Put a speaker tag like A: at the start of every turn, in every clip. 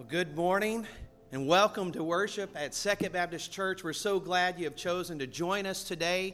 A: Good morning and welcome to worship at Second Baptist Church. We're so glad you have chosen to join us today.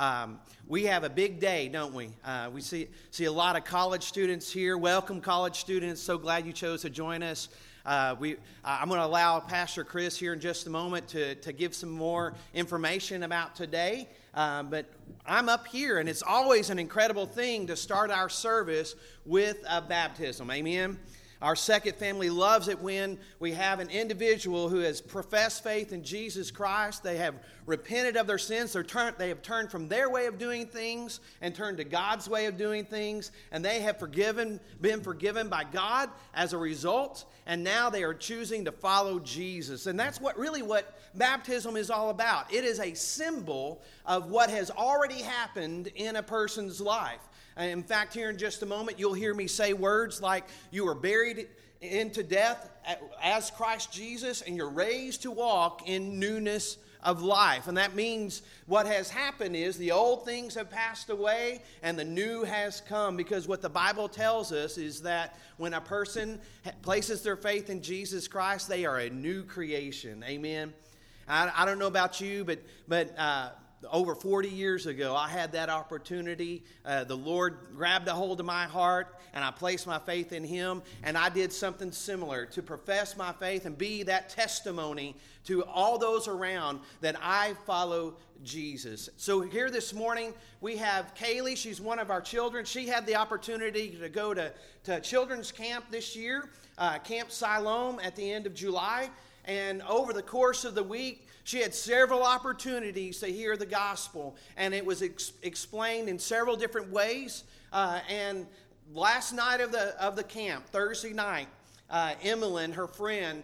A: We have a big day, don't we? We see a lot of college students here. Welcome, college students. So glad you chose to join us. I'm going to allow Pastor Chris here in just a moment to give some more information about today. But I'm up here, and it's always an incredible thing to start our service with a baptism. Amen. Our second family loves it when we have an individual who has professed faith in Jesus Christ. They have repented of their sins. They have turned from their way of doing things and turned to God's way of doing things. And they have been forgiven by God as a result. And now they are choosing to follow Jesus. And that's what baptism is all about. It is a symbol of what has already happened in a person's life. In fact, here in just a moment, you'll hear me say words like, you were buried into death as Christ Jesus, and you're raised to walk in newness of life. And that means what has happened is the old things have passed away and the new has come, because what the Bible tells us is that when a person places their faith in Jesus Christ, they are a new creation. Amen. I don't know about you, but over 40 years ago, I had that opportunity. The Lord grabbed a hold of my heart, and I placed my faith in Him, and I did something similar to profess my faith and be that testimony to all those around that I follow Jesus. So here this morning, we have Kaylee. She's one of our children. She had the opportunity to go to children's camp this year, Camp Siloam, at the end of July. And over the course of the week, she had several opportunities to hear the gospel, and it was explained in several different ways. And last night of the camp, Thursday night, Emmeline, her friend,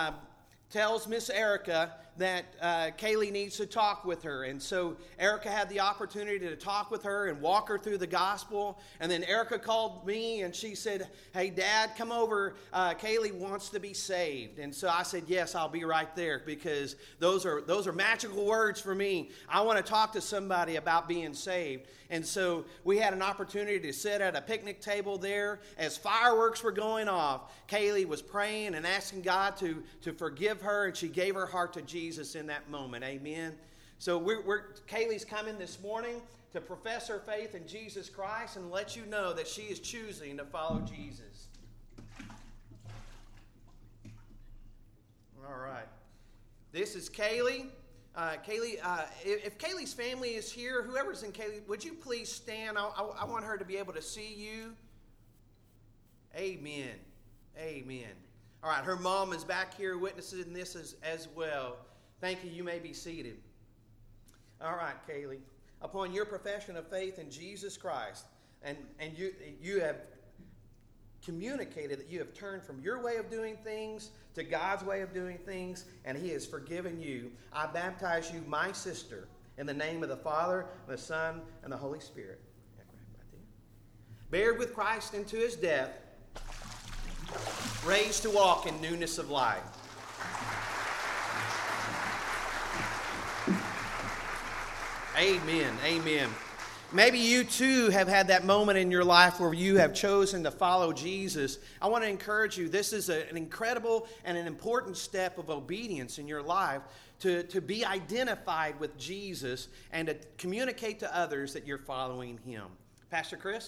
A: tells Miss Erica that Kaylee needs to talk with her. And so Erica had the opportunity to talk with her and walk her through the gospel. And then Erica called me and she said, "Hey, Dad, come over. Kaylee wants to be saved." And so I said, "Yes, I'll be right there," because those are magical words for me. I want to talk to somebody about being saved. And so we had an opportunity to sit at a picnic table there. As fireworks were going off, Kaylee was praying and asking God to forgive her, and she gave her heart to Jesus in that moment. Amen. So Kaylee's coming this morning to profess her faith in Jesus Christ and let you know that she is choosing to follow Jesus. All right. This is Kaylee. Kaylee, if Kaylee's family is here, whoever's in Kaylee, would you please stand? I want her to be able to see you. Amen. Amen. All right, her mom is back here witnessing this as well. Thank you. You may be seated. All right, Kaylee. Upon your profession of faith in Jesus Christ, and you have communicated that you have turned from your way of doing things to God's way of doing things, and He has forgiven you, I baptize you, my sister, in the name of the Father, the Son, and the Holy Spirit. Buried with Christ into His death, raised to walk in newness of life. Amen. Amen. Maybe you too have had that moment in your life where you have chosen to follow Jesus. I want to encourage you, this is an incredible and an important step of obedience in your life to be identified with Jesus and to communicate to others that you're following Him. Pastor Chris?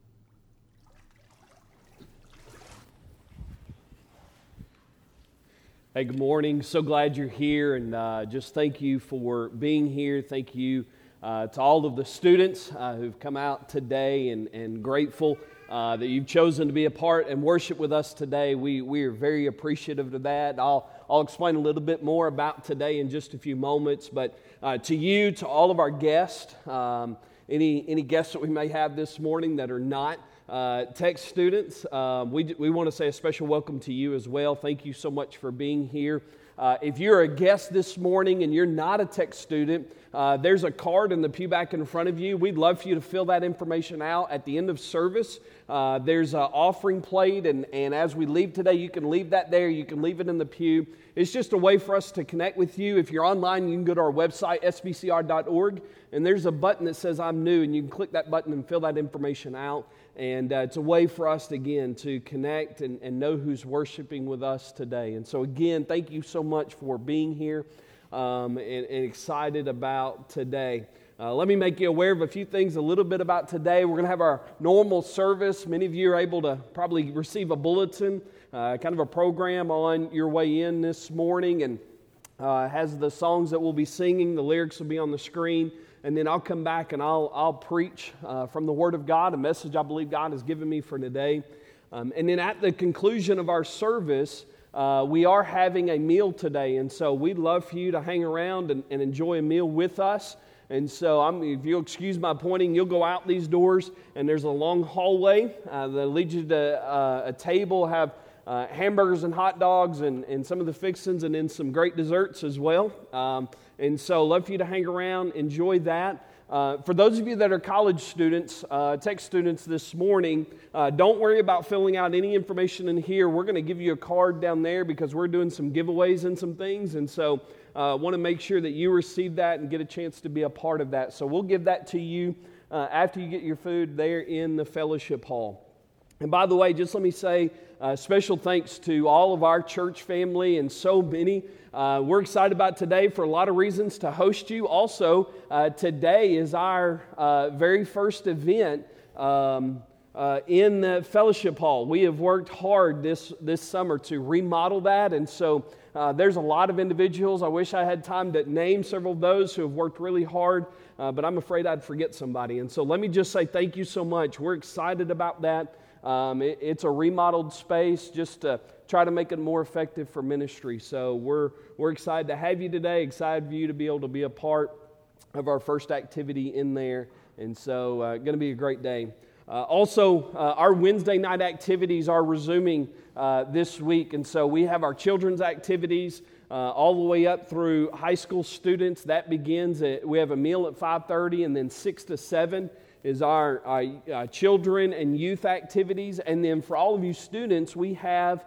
B: Hey, good morning. So glad you're here, and just thank you for being here. Thank you to all of the students who've come out today, and grateful that you've chosen to be a part and worship with us today. We are very appreciative of that. I'll explain a little bit more about today in just a few moments, but to you, to all of our guests, any guests that we may have this morning that are not Tech students, we want to say a special welcome to you as well. Thank you so much for being here. If you're a guest this morning and you're not a Tech student, there's a card in the pew back in front of you. We'd love for you to fill that information out at the end of service. There's an offering plate, and as we leave today, you can leave that there. You can leave it in the pew. It's just a way for us to connect with you. If you're online, you can go to our website, sbcr.org, and there's a button that says I'm new, and you can click that button and fill that information out. And it's a way for us, again, to connect and know who's worshiping with us today. And so, again, thank you so much for being here and excited about today. Let me make you aware of a few things a little bit about today. We're going to have our normal service. Many of you are able to probably receive a bulletin, kind of a program on your way in this morning, and has the songs that we'll be singing. The lyrics will be on the screen. And then I'll come back and I'll preach from the Word of God, a message I believe God has given me for today. And then at the conclusion of our service, we are having a meal today. And so we'd love for you to hang around and enjoy a meal with us. And so if you'll excuse my pointing, you'll go out these doors, and there's a long hallway that leads you to a table, have hamburgers and hot dogs and some of the fixings, and then some great desserts as well. And so love for you to hang around, enjoy that. For those of you that are college students, tech students this morning, don't worry about filling out any information in here. We're going to give you a card down there because we're doing some giveaways and some things. And so want to make sure that you receive that and get a chance to be a part of that. So we'll give that to you after you get your food there in the fellowship hall. And by the way, just let me say special thanks to all of our church family and so many. We're excited about today for a lot of reasons to host you. Also, today is our very first event in the fellowship hall. We have worked hard this summer to remodel that, and so there's a lot of individuals. I wish I had time to name several of those who have worked really hard, but I'm afraid I'd forget somebody. And so let me just say thank you so much. We're excited about that. It's a remodeled space just to try to make it more effective for ministry. So we're excited to have you today, excited for you to be able to be a part of our first activity in there. And so going to be a great day. Also, our Wednesday night activities are resuming this week. And so we have our children's activities all the way up through high school students. That begins we have a meal at 5:30, and then 6 to 7 is our children and youth activities. And then for all of you students, we have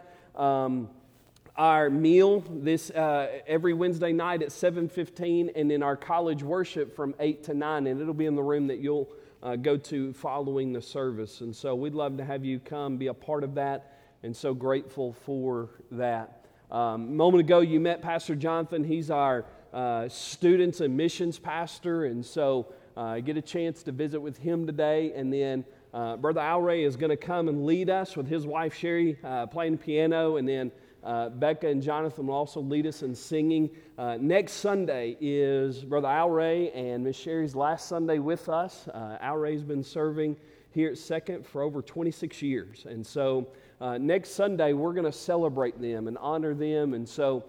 B: our meal this every Wednesday night at 7:15, and then our college worship from 8 to 9. And it'll be in the room that you'll go to following the service. And so we'd love to have you come be a part of that, and so grateful for that. A moment ago, you met Pastor Jonathan. He's our students and missions pastor, and so get a chance to visit with him today. And then Brother Al Ray is going to come and lead us with his wife Sherry playing piano, and then Becca and Jonathan will also lead us in singing. Next Sunday is Brother Al Ray and Miss Sherry's last Sunday with us. Al Ray's been serving here at Second for over 26 years. And so next Sunday we're going to celebrate them and honor them. And so,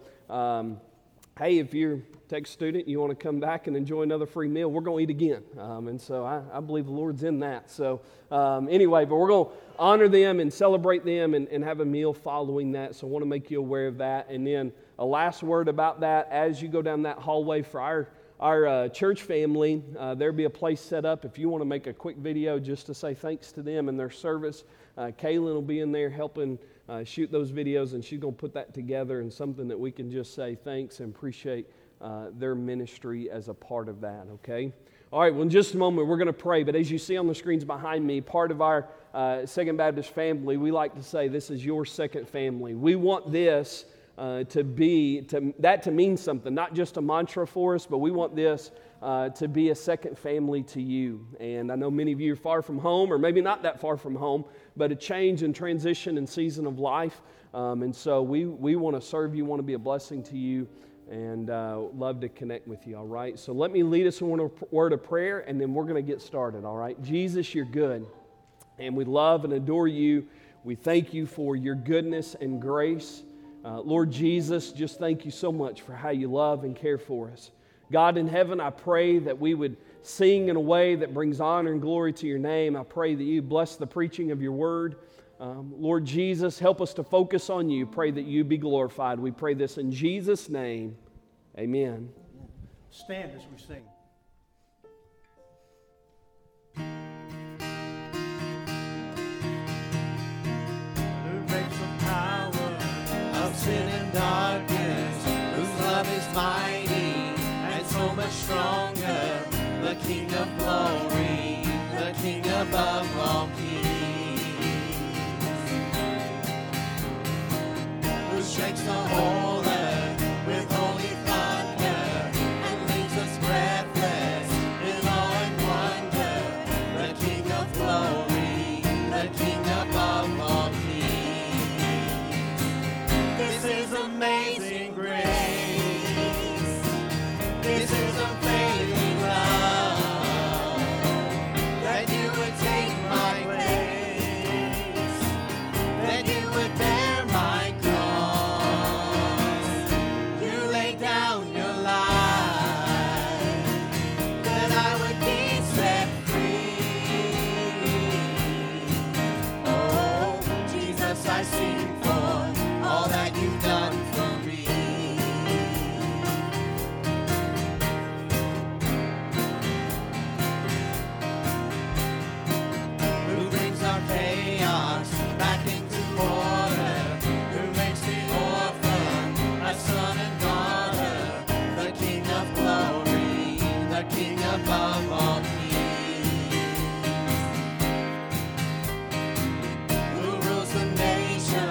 B: hey, if you're a tech student, you want to come back and enjoy another free meal, we're going to eat again. And so I believe the Lord's in that. So anyway, but we're going to honor them and celebrate them and have a meal following that. So I want to make you aware of that. And then a last word about that, as you go down that hallway for our church family, there'll be a place set up if you want to make a quick video just to say thanks to them and their service. Kaylin will be in there helping shoot those videos, and she's going to put that together and something that we can just say thanks and appreciate their ministry as a part of that, okay? All right, well, in just a moment, we're going to pray. But as you see on the screens behind me, part of our Second Baptist family, we like to say this is your second family. We want this to mean something, not just a mantra for us, but we want this to be a second family to you. And I know many of you are far from home, or maybe not that far from home, but a change and transition and season of life. And so we want to serve you, want to be a blessing to you, and love to connect with you, all right? So let me lead us in a word of prayer, and then we're going to get started, all right? Jesus, you're good, and we love and adore you. We thank you for your goodness and grace. Lord Jesus, just thank you so much for how you love and care for us. God in heaven, I pray that we would sing in a way that brings honor and glory to your name. I pray that you bless the preaching of your word. Lord Jesus, help us to focus on you. Pray that you be glorified. We pray this in Jesus' name. Amen.
C: Stand as we sing.
A: sin and darkness, whose love is mighty and so much stronger, the King of glory, the King above all kings, who shakes the whole earth with holy thunder and leaves us breathless in awe and wonder, the King of glory, the King above all kings. This is amazing grace. This is unfailing love, that you would take my place, that you would bear my cross. You laid down your life, that I would be set free. Oh, Jesus, I sing for all that you've done for me. Who brings our chaos back into order? Who makes the orphan a son and daughter? The King of glory, the King above all kings. Who rules the nations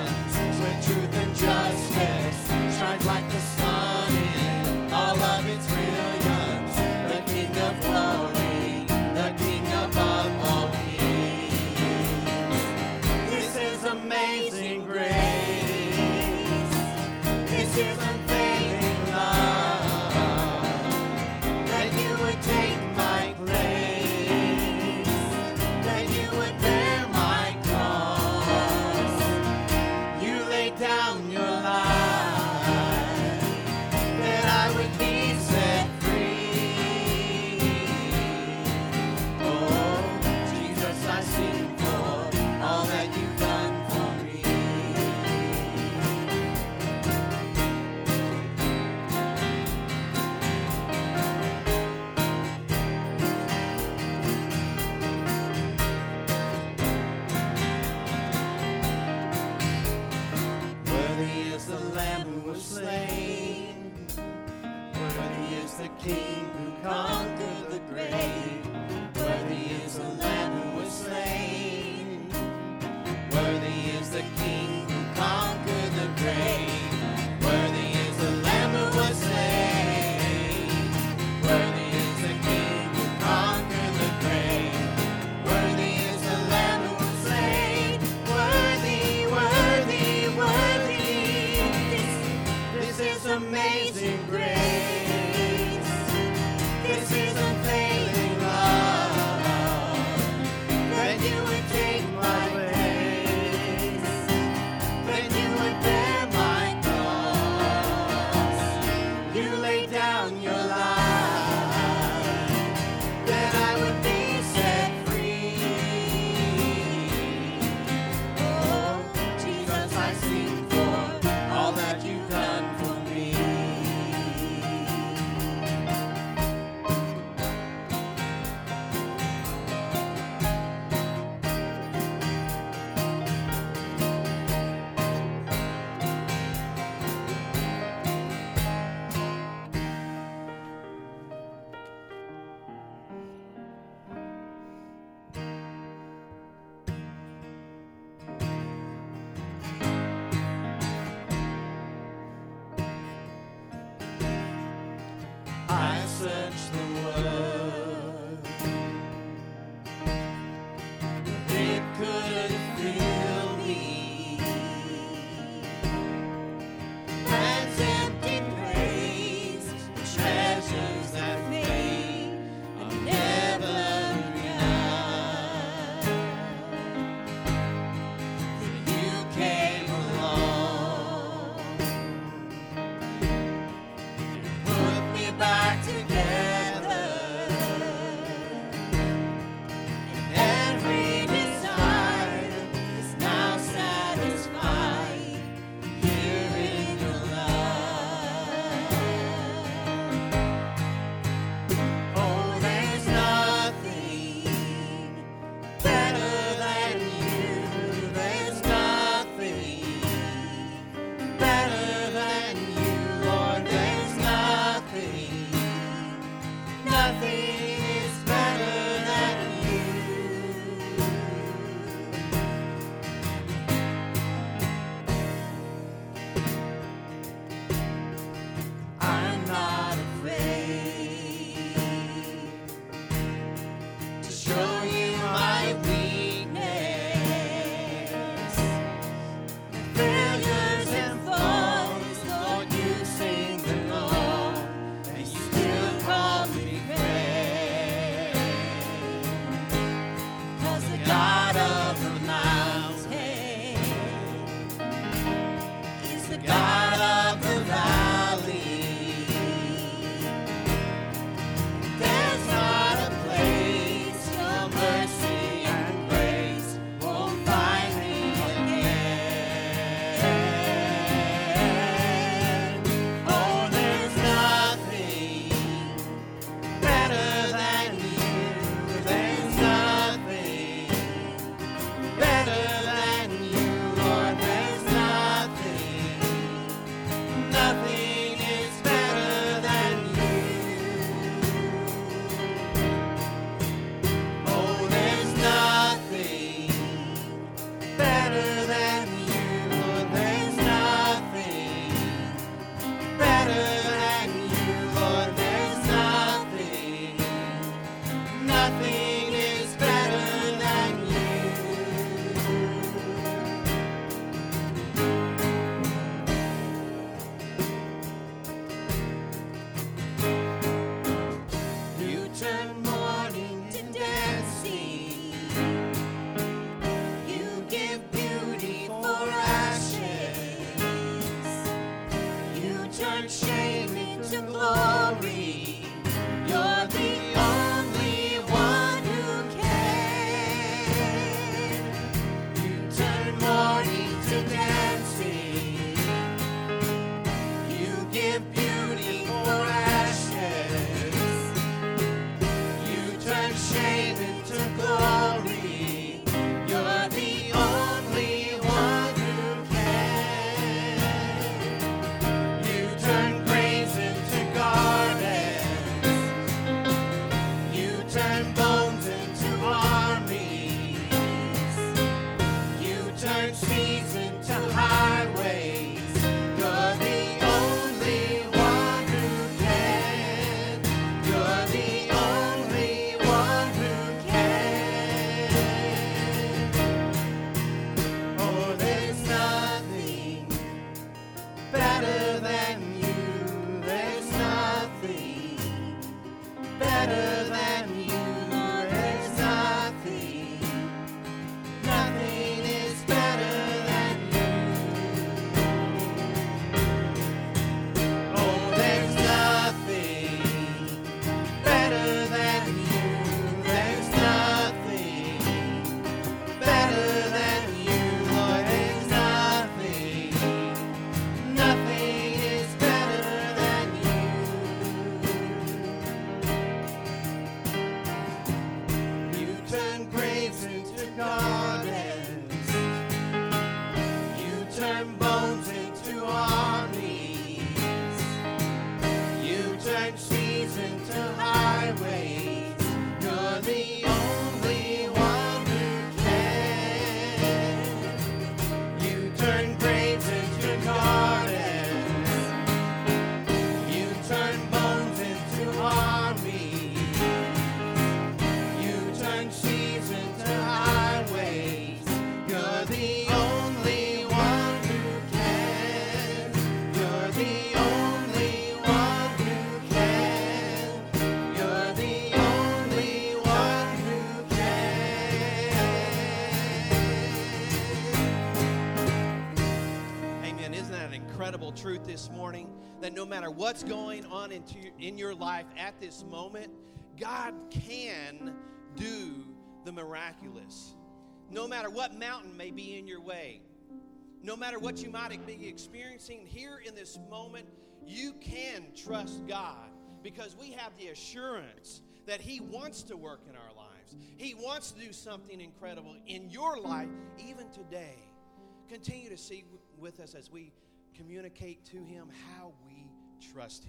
A: Truth this morning that no matter what's going on in your life at this moment, God can do the miraculous. No matter what mountain may be in your way, no matter what you might be experiencing here in this moment, you can trust God because we have the assurance that He wants to work in our lives. He wants to do something incredible in your life even today. Continue to see with us as we communicate to Him how we trust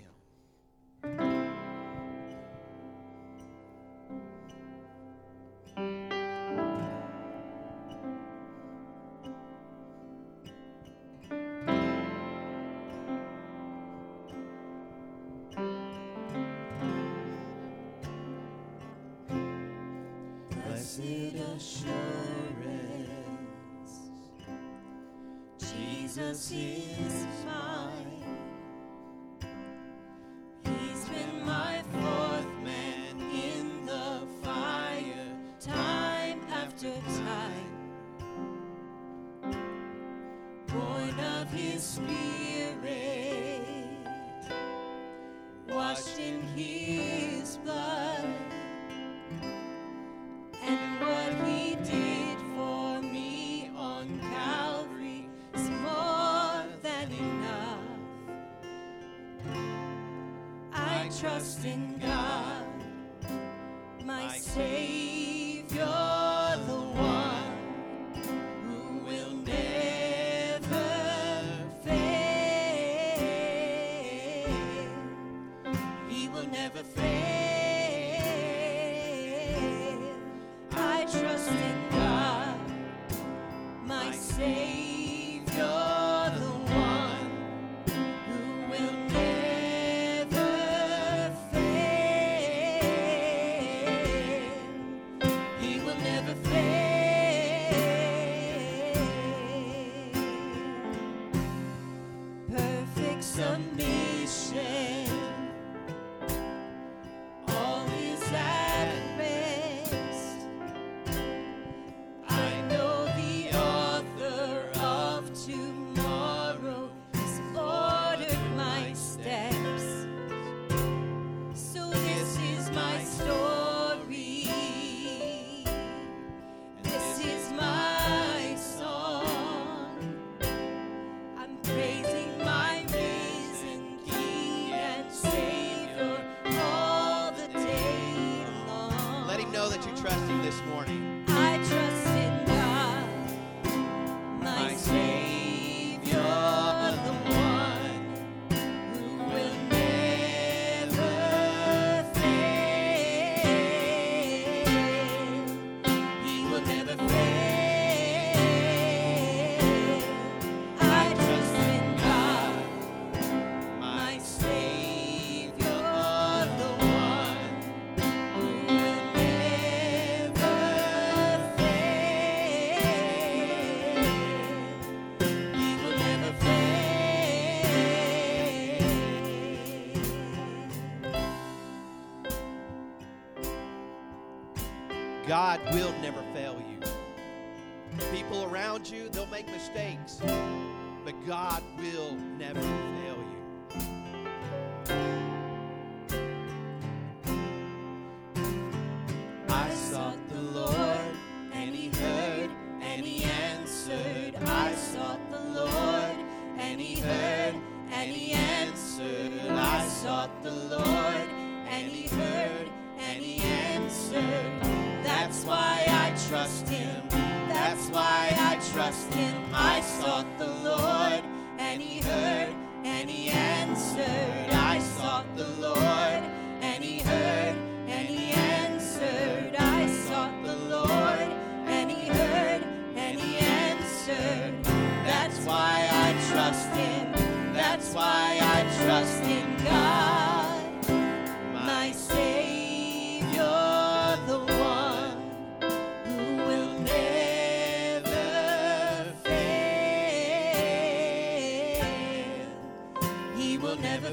A: Him.
C: Blessed assurance, Jesus is mine. He's been my fourth man in the fire, time after time. Born of His Spirit, washed in His blood, and what He did for me on Calvary is more than enough. I trust in God, my Savior, the one who will never fail. He will never fail. I trust in God, my Savior, the one who will never fail.
A: God will never fail you. People around you, they'll make mistakes, but God will never fail you.
C: I sought the Lord, and He heard, and He answered. I sought the Lord, and He heard, and He answered. I sought the Lord, and He heard, and He answered. That's why I trust Him. That's why I trust Him. I sought the Lord, and He heard, and He answered. I sought the Lord, and He heard, and He answered. I sought the Lord, and He heard, and He answered. That's why I trust Him. That's why I trust in God, my Savior, the one who will never fail. He will never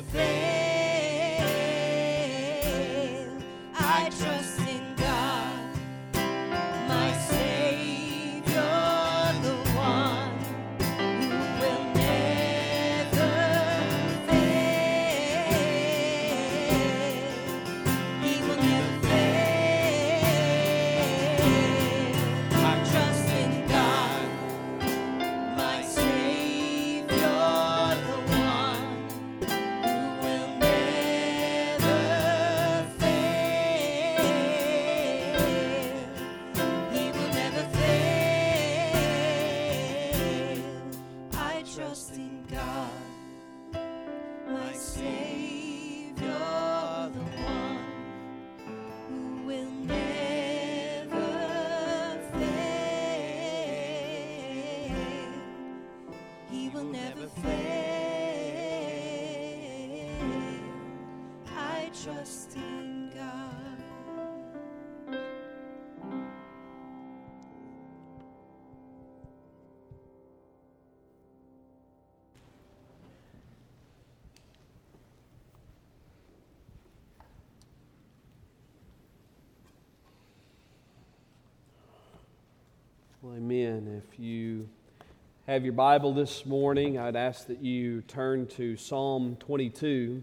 C: fail. I trust in God, my Savior, the one who will never fail. He will never fail. I trust in God, my Savior, the one who will never fail. He will never fail. I trust in God, my Savior, the one who will never fail. He will never fail. I trust in God.
B: Well, amen. If you have your Bible this morning, I'd ask that you turn to Psalm 22.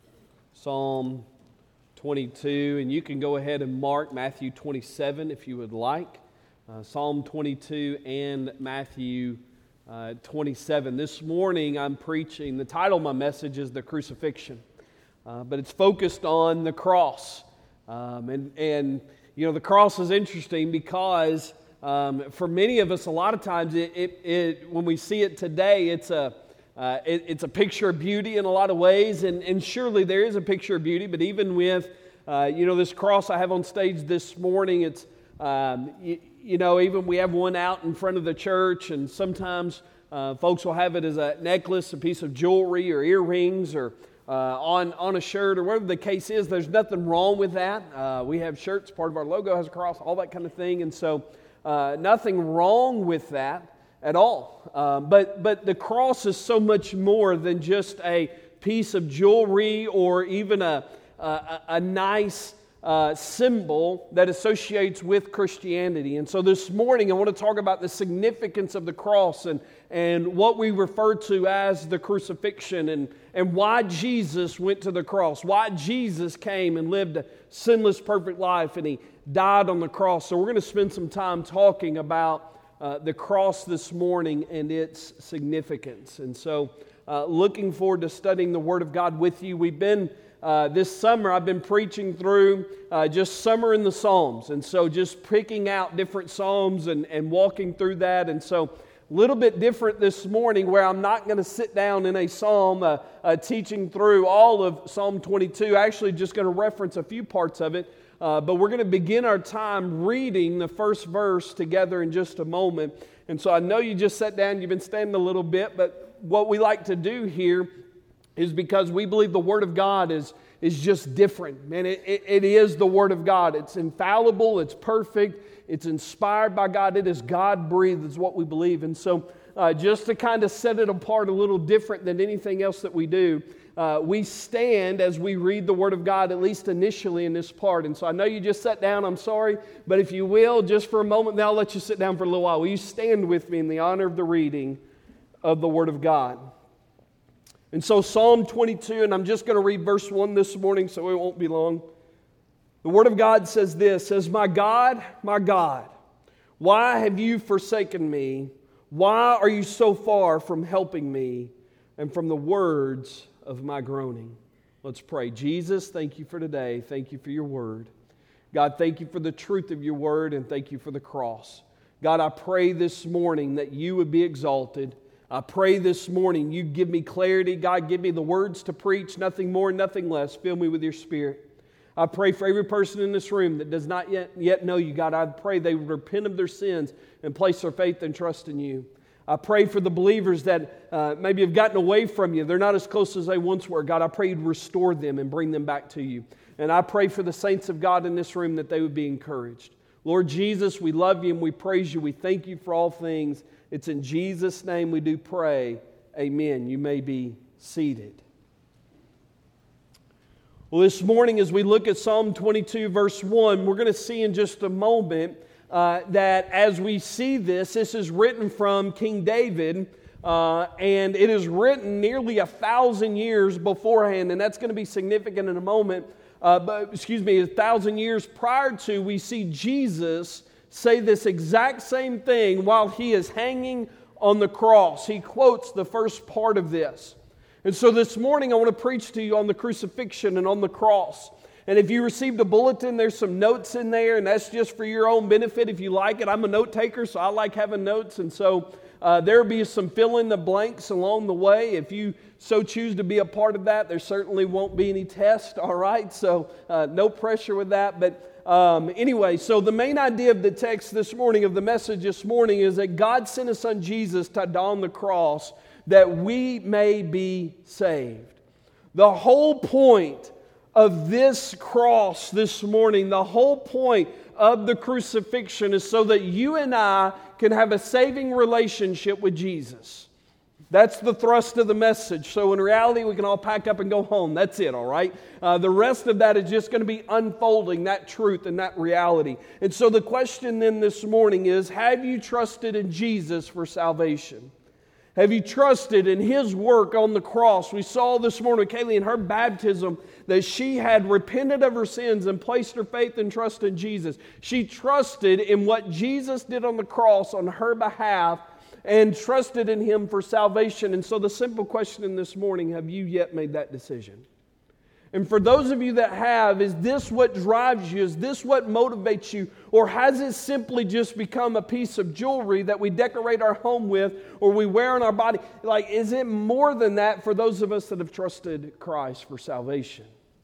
B: Psalm 22, and you can go ahead and mark Matthew 27 if you would like. Psalm 22 and Matthew 27. This morning I'm preaching, the title of my message is The Crucifixion, but it's focused on the cross. And you know, the cross is interesting because for many of us, a lot of times, when we see it today, it's a picture of beauty in a lot of ways, and surely there is a picture of beauty. But even with this cross I have on stage this morning, it's even we have one out in front of the church, and sometimes folks will have it as a necklace, a piece of jewelry, or earrings, or on a shirt, or whatever the case is. There's nothing wrong with that. We have shirts, part of our logo has a cross, all that kind of thing, and so nothing wrong with that at all. But the cross is so much more than just a piece of jewelry or even a nice symbol that associates with Christianity. And so this morning I want to talk about the significance of the cross and what we refer to as the crucifixion, and why Jesus went to the cross, why Jesus came and lived a sinless, perfect life, and He died on the cross. So we're going to spend some time talking about the cross this morning and its significance. And so looking forward to studying the Word of God with you. We've been this summer, I've been preaching through just summer in the Psalms, and so just picking out different Psalms and walking through that. And so a little bit different this morning, where I'm not going to sit down in a Psalm teaching through all of Psalm 22. Actually just going to reference a few parts of it, but we're going to begin our time reading the first verse together in just a moment. And so I know you just sat down, you've been standing a little bit, but what we like to do here is, because we believe the Word of God is just different. Man, it is the Word of God. It's infallible, it's perfect, it's inspired by God, it is God-breathed, is what we believe. And so just to kind of set it apart a little different than anything else that we do, we stand as we read the Word of God, at least initially in this part. And so I know you just sat down, I'm sorry, but if you will, just for a moment, now I'll let you sit down for a little while. Will you stand with me in the honor of the reading of the Word of God? And so Psalm 22, and I'm just going to read verse 1 this morning, so it won't be long. The Word of God says this, says, my God, why have you forsaken me? Why are you so far from helping me and from the words of my groaning? Let's pray. Jesus, thank you for today. Thank you for your word. God, thank you for the truth of your word, and thank you for the cross. God, I pray this morning that you would be exalted. I pray this morning you give me clarity. God, give me the words to preach, nothing more, nothing less. Fill me with your Spirit. I pray for every person in this room that does not yet know you, God. I pray they would repent of their sins and place their faith and trust in you. I pray for the believers that maybe have gotten away from you. They're not as close as they once were. God, I pray you'd restore them and bring them back to you. And I pray for the saints of God in this room that they would be encouraged. Lord Jesus, we love you and we praise you. We thank you for all things. It's in Jesus' name we do pray. Amen. You may be seated. Well, this morning as we look at Psalm 22 verse 1, we're going to see in just a moment that as we see this is written from King David, and it is written nearly 1,000 years beforehand, and that's going to be significant in a moment. 1,000 years prior to, we see Jesus say this exact same thing while he is hanging on the cross. He quotes the first part of this. And so this morning I want to preach to you on the crucifixion and on the cross. And if you received a bulletin, there's some notes in there, and that's just for your own benefit if you like it. I'm a note taker, so I like having notes. And so there will be some fill in the blanks along the way. If you so choose to be a part of that, there certainly won't be any test, all right? So no pressure with that. But anyway, so the main idea of the text this morning, of the message this morning, is that God sent His Son Jesus to die on the cross that we may be saved. The whole point of this cross this morning, the whole point of the crucifixion is so that you and I can have a saving relationship with Jesus. That's the thrust of the message. So in reality, we can all pack up and go home. That's it, all right? The rest of that is just going to be unfolding that truth and that reality. And so the question then this morning is, have you trusted in Jesus for salvation? Have you trusted in His work on the cross? We saw this morning with Kaylee in her baptism that she had repented of her sins and placed her faith and trust in Jesus. She trusted in what Jesus did on the cross on her behalf and trusted in Him for salvation. And so the simple question this morning, have you yet made that decision? And for those of you that have, is this what drives you? Is this what motivates you? Or has it simply just become a piece of jewelry that we decorate our home with or we wear on our body? Like, is it more than that for those of us that have trusted Christ for salvation?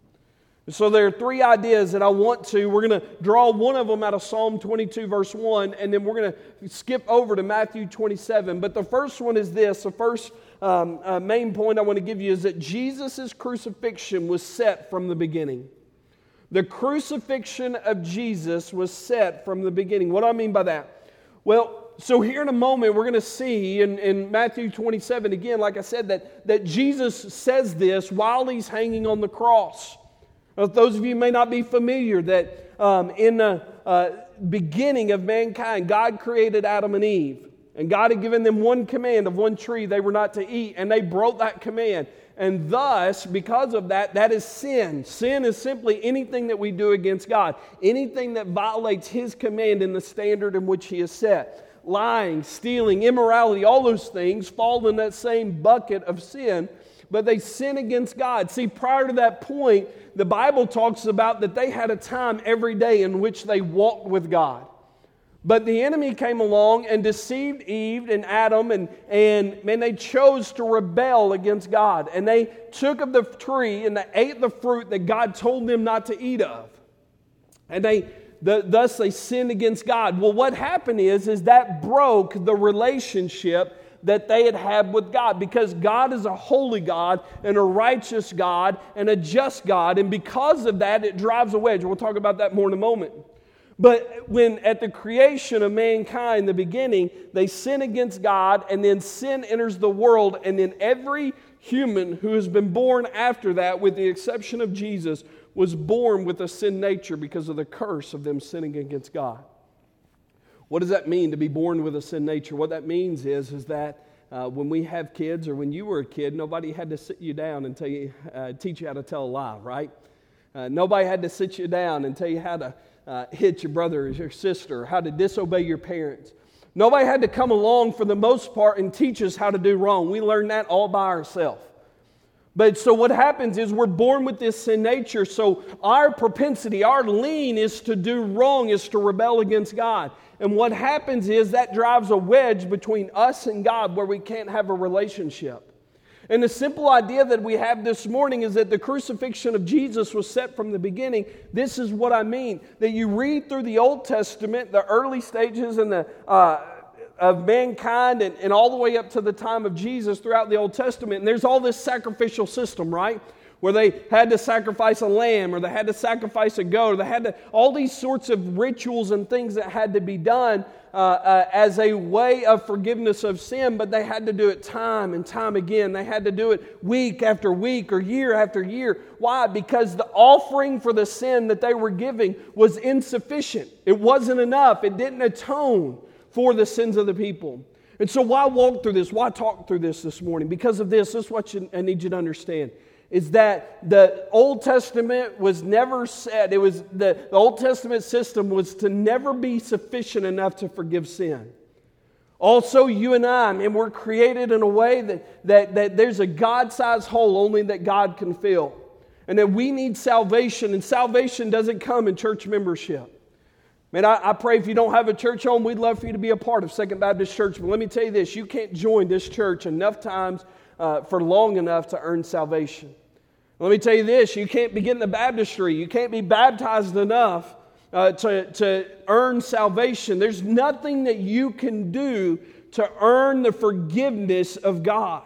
B: So there are three ideas that we're going to draw one of them out of Psalm 22 verse 1, and then we're going to skip over to Matthew 27. But the first one is this. The first main point I want to give you is that Jesus' crucifixion was set from the beginning. The crucifixion of Jesus was set from the beginning. What do I mean by that? Well, so here in a moment we're going to see in Matthew 27, again, like I said, that Jesus says this while He's hanging on the cross. Now, those of you may not be familiar that in the beginning of mankind, God created Adam and Eve. And God had given them one command of one tree they were not to eat, and they broke that command. And thus, because of that, that is sin. Sin is simply anything that we do against God. Anything that violates His command in the standard in which He has set. Lying, stealing, immorality, all those things fall in that same bucket of sin. But they sin against God. See, prior to that point, the Bible talks about that they had a time every day in which they walked with God. But the enemy came along and deceived Eve and Adam, and they chose to rebel against God. And they took of the tree and they ate the fruit that God told them not to eat of. And thus they sinned against God. Well, what happened is that broke the relationship that they had with God, because God is a holy God and a righteous God and a just God, and because of that it drives a wedge. We'll talk about that more in a moment. But when at the creation of mankind, in the beginning, they sin against God, and then sin enters the world, and then every human who has been born after that, with the exception of Jesus, was born with a sin nature because of the curse of them sinning against God. What does that mean, to be born with a sin nature? What that means is that when we have kids, or when you were a kid, nobody had to sit you down and teach you how to tell a lie, right? Nobody had to sit you down and tell you how to hit your brother or your sister, or how to disobey your parents. Nobody had to come along for the most part and teach us how to do wrong. We learned that all by ourselves. But so what happens is we're born with this sin nature, so our propensity, our lean is to do wrong, is to rebel against God. And what happens is that drives a wedge between us and God where we can't have a relationship. And the simple idea that we have this morning is that the crucifixion of Jesus was set from the beginning. This is what I mean. That you read through the Old Testament, the early stages of mankind, and all the way up to the time of Jesus throughout the Old Testament. And there's all this sacrificial system, right? Where they had to sacrifice a lamb, or they had to sacrifice a goat, or they had to, all these sorts of rituals and things that had to be done as a way of forgiveness of sin, but they had to do it time and time again. They had to do it week after week or year after year. Why? Because the offering for the sin that they were giving was insufficient. It wasn't enough. It didn't atone for the sins of the people. And so why walk through this? Why talk through this morning? Because of this. This is what I need you to understand. Is that the Old Testament was never said, it was the Old Testament system was to never be sufficient enough to forgive sin. Also, you and I, and we're created in a way that there's a God-sized hole only that God can fill. And that we need salvation, and salvation doesn't come in church membership. Man, I pray if you don't have a church home, we'd love for you to be a part of Second Baptist Church. But let me tell you this, you can't join this church enough times for long enough to earn salvation. Let me tell you this, you can't begin the baptistry. You can't be baptized enough to earn salvation. There's nothing that you can do to earn the forgiveness of God.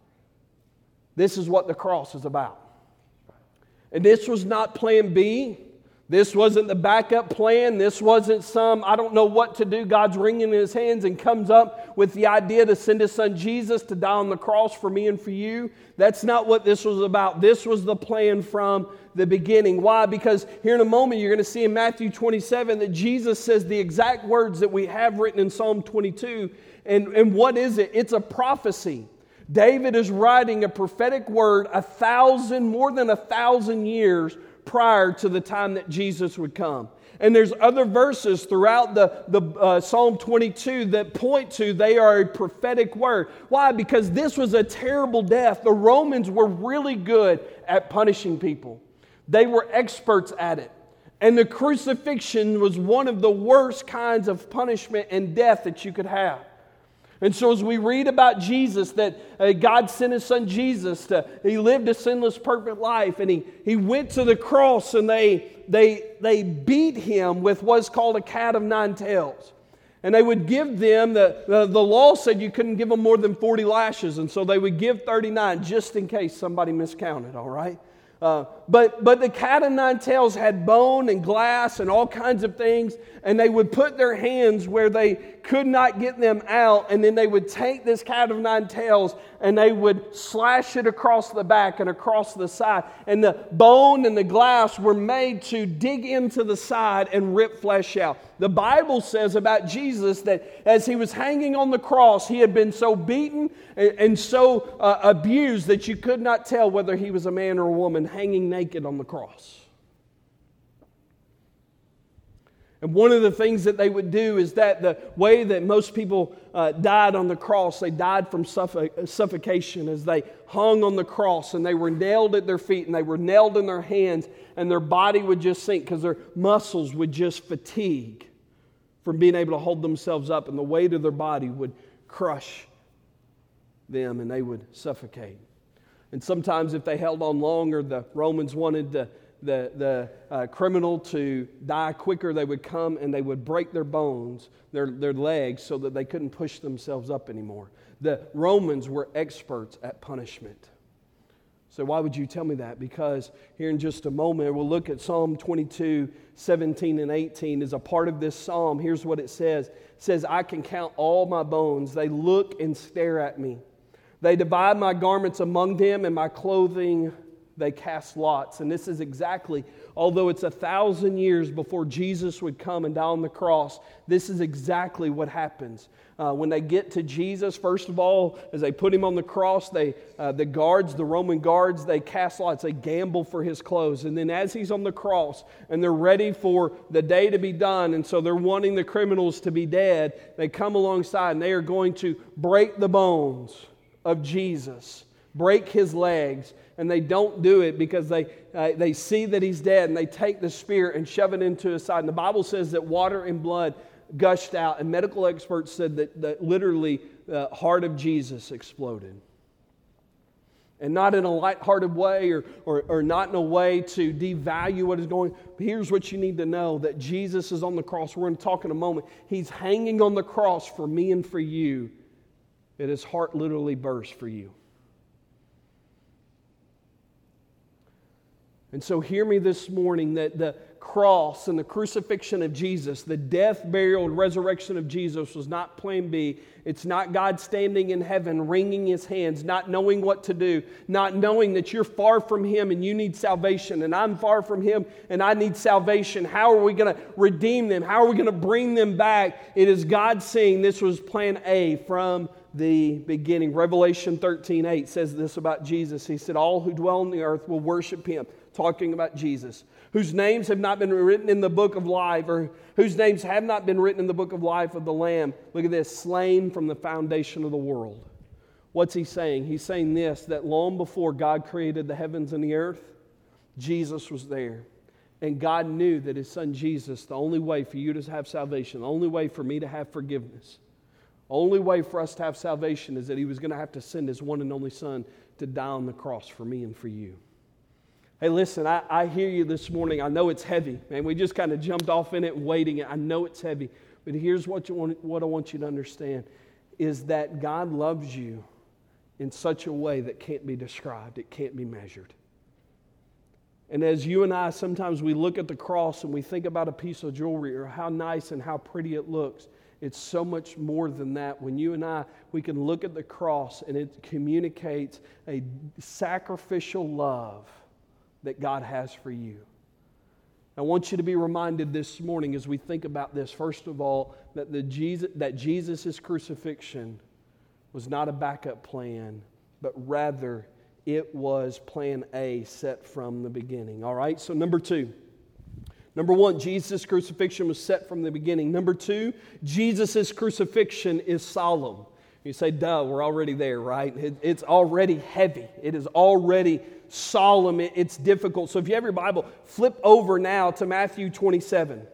B: This is what the cross is about. And this was not plan B. This wasn't the backup plan. This wasn't some, I don't know what to do. God's wringing his hands and comes up with the idea to send his son Jesus to die on the cross for me and for you. That's not what this was about. This was the plan from the beginning. Why? Because here in a moment you're going to see in Matthew 27 that Jesus says the exact words that we have written in Psalm 22. And what is it? It's a prophecy. David is writing a prophetic word more than 1,000 years prior to the time that Jesus would come. And there's other verses throughout the Psalm 22 that point to they are a prophetic word. Why? Because this was a terrible death. The Romans were really good at punishing people. They were experts at it. And the crucifixion was one of the worst kinds of punishment and death that you could have. And so as we read about Jesus, that God sent his son Jesus, he lived a sinless, perfect life, and he went to the cross, and they beat him with what's called a cat of nine tails. And they would give them, the law said you couldn't give them more than 40 lashes, and so they would give 39 just in case somebody miscounted, all right? But the cat of nine tails had bone and glass and all kinds of things, and they would put their hands where they could not get them out, and then they would take this cat of nine tails and they would slash it across the back and across the side. And the bone and the glass were made to dig into the side and rip flesh out. The Bible says about Jesus that as he was hanging on the cross, he had been so beaten and so abused that you could not tell whether he was a man or a woman hanging naked on the cross. And one of the things that they would do is that the way that most people died on the cross, they died from suffocation as they hung on the cross, and they were nailed at their feet and they were nailed in their hands, and their body would just sink because their muscles would just fatigue from being able to hold themselves up, and the weight of their body would crush them and they would suffocate. And sometimes if they held on longer, the Romans wanted the criminal to die quicker. They would come and they would break their bones, their legs, so that they couldn't push themselves up anymore. The Romans were experts at punishment. So why would you tell me that? Because here in just a moment, we'll look at Psalm 22, 17 and 18 as a part of this psalm. Here's what it says. It says, I can count all my bones. They look and stare at me. They divide my garments among them, and my clothing they cast lots. And this is exactly, although it's 1,000 years before Jesus would come and die on the cross, this is exactly what happens. When they get to Jesus, first of all, as they put him on the cross, the Roman guards, they cast lots. They gamble for his clothes. And then as he's on the cross and they're ready for the day to be done, and so they're wanting the criminals to be dead, they come alongside and they are going to break the bones of Jesus, break his legs. And they don't do it because they see that he's dead, and they take the spear and shove it into his side. And the Bible says that water and blood gushed out, and medical experts said that literally the heart of Jesus exploded. And not in a lighthearted way or not in a way to devalue what is going on. Here's what you need to know, that Jesus is on the cross. We're going to talk in a moment. He's hanging on the cross for me and for you. That his heart literally burst for you. And so hear me this morning, that the cross and the crucifixion of Jesus, the death, burial, and resurrection of Jesus was not plan B. It's not God standing in heaven wringing his hands, not knowing what to do, not knowing that you're far from him and you need salvation, and I'm far from him and I need salvation. How are we going to redeem them? How are we going to bring them back? It is God saying this was plan A from the beginning. Revelation 13:8 says this about Jesus. He said, all who dwell on the earth will worship him. Talking about Jesus, whose names have not been written in the book of life, or whose names have not been written in the book of life of the Lamb. Look at this, slain from the foundation of the world. What's he saying? He's saying this, that long before God created the heavens and the earth, Jesus was there. And God knew that his son Jesus, the only way for you to have salvation, the only way for me to have forgiveness, the only way for us to have salvation is that he was going to have to send his one and only son to die on the cross for me and for you. Hey, listen, I hear you this morning. I know it's heavy, man. We just kind of jumped off in it and waiting it. I know it's heavy. But here's what I want you to understand, is that God loves you in such a way that can't be described. It can't be measured. And as you and I, sometimes we look at the cross and we think about a piece of jewelry or how nice and how pretty it looks. It's so much more than that. When you and I, we can look at the cross and it communicates a sacrificial love that God has for you. I want you to be reminded this morning as we think about this, first of all, that Jesus' crucifixion was not a backup plan, but rather it was plan A set from the beginning. All right, so number one, Jesus' crucifixion was set from the beginning. Number two, Jesus' crucifixion is solemn. You say, duh, we're already there, right? It's already heavy. It is already solemn. It's difficult. So if you have your Bible, flip over now to Matthew 27.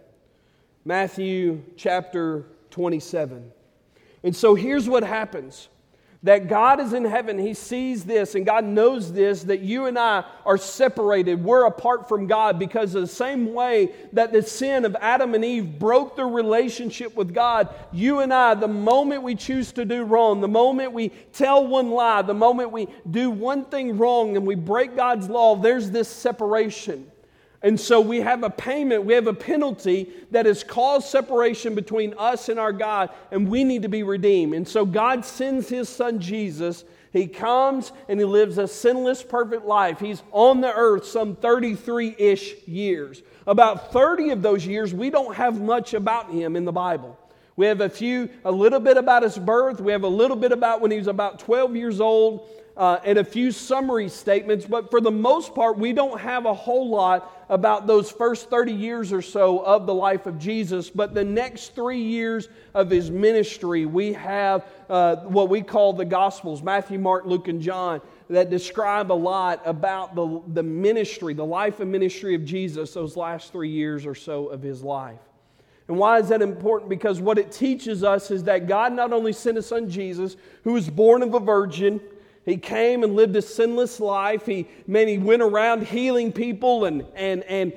B: Matthew chapter 27. And so here's what happens. That God is in heaven. He sees this and God knows this, that you and I are separated. We're apart from God because of the same way that the sin of Adam and Eve broke their relationship with God. You and I, the moment we choose to do wrong, the moment we tell one lie, the moment we do one thing wrong and we break God's law, there's this separation. And so we have a payment, we have a penalty that has caused separation between us and our God, and we need to be redeemed. And so God sends His Son Jesus. He comes and He lives a sinless, perfect life. He's on the earth some 33-ish years. About 30 of those years, we don't have much about Him in the Bible. We have a little bit about His birth. We have a little bit about when He was about 12 years old. And a few summary statements, but for the most part, we don't have a whole lot about those first 30 years or so of the life of Jesus. But the next 3 years of His ministry, we have what we call the Gospels, Matthew, Mark, Luke, and John, that describe a lot about the ministry, the life and ministry of Jesus, those last 3 years or so of His life. And why is that important? Because what it teaches us is that God not only sent His Son Jesus, who was born of a virgin. He came and lived a sinless life. He went around healing people and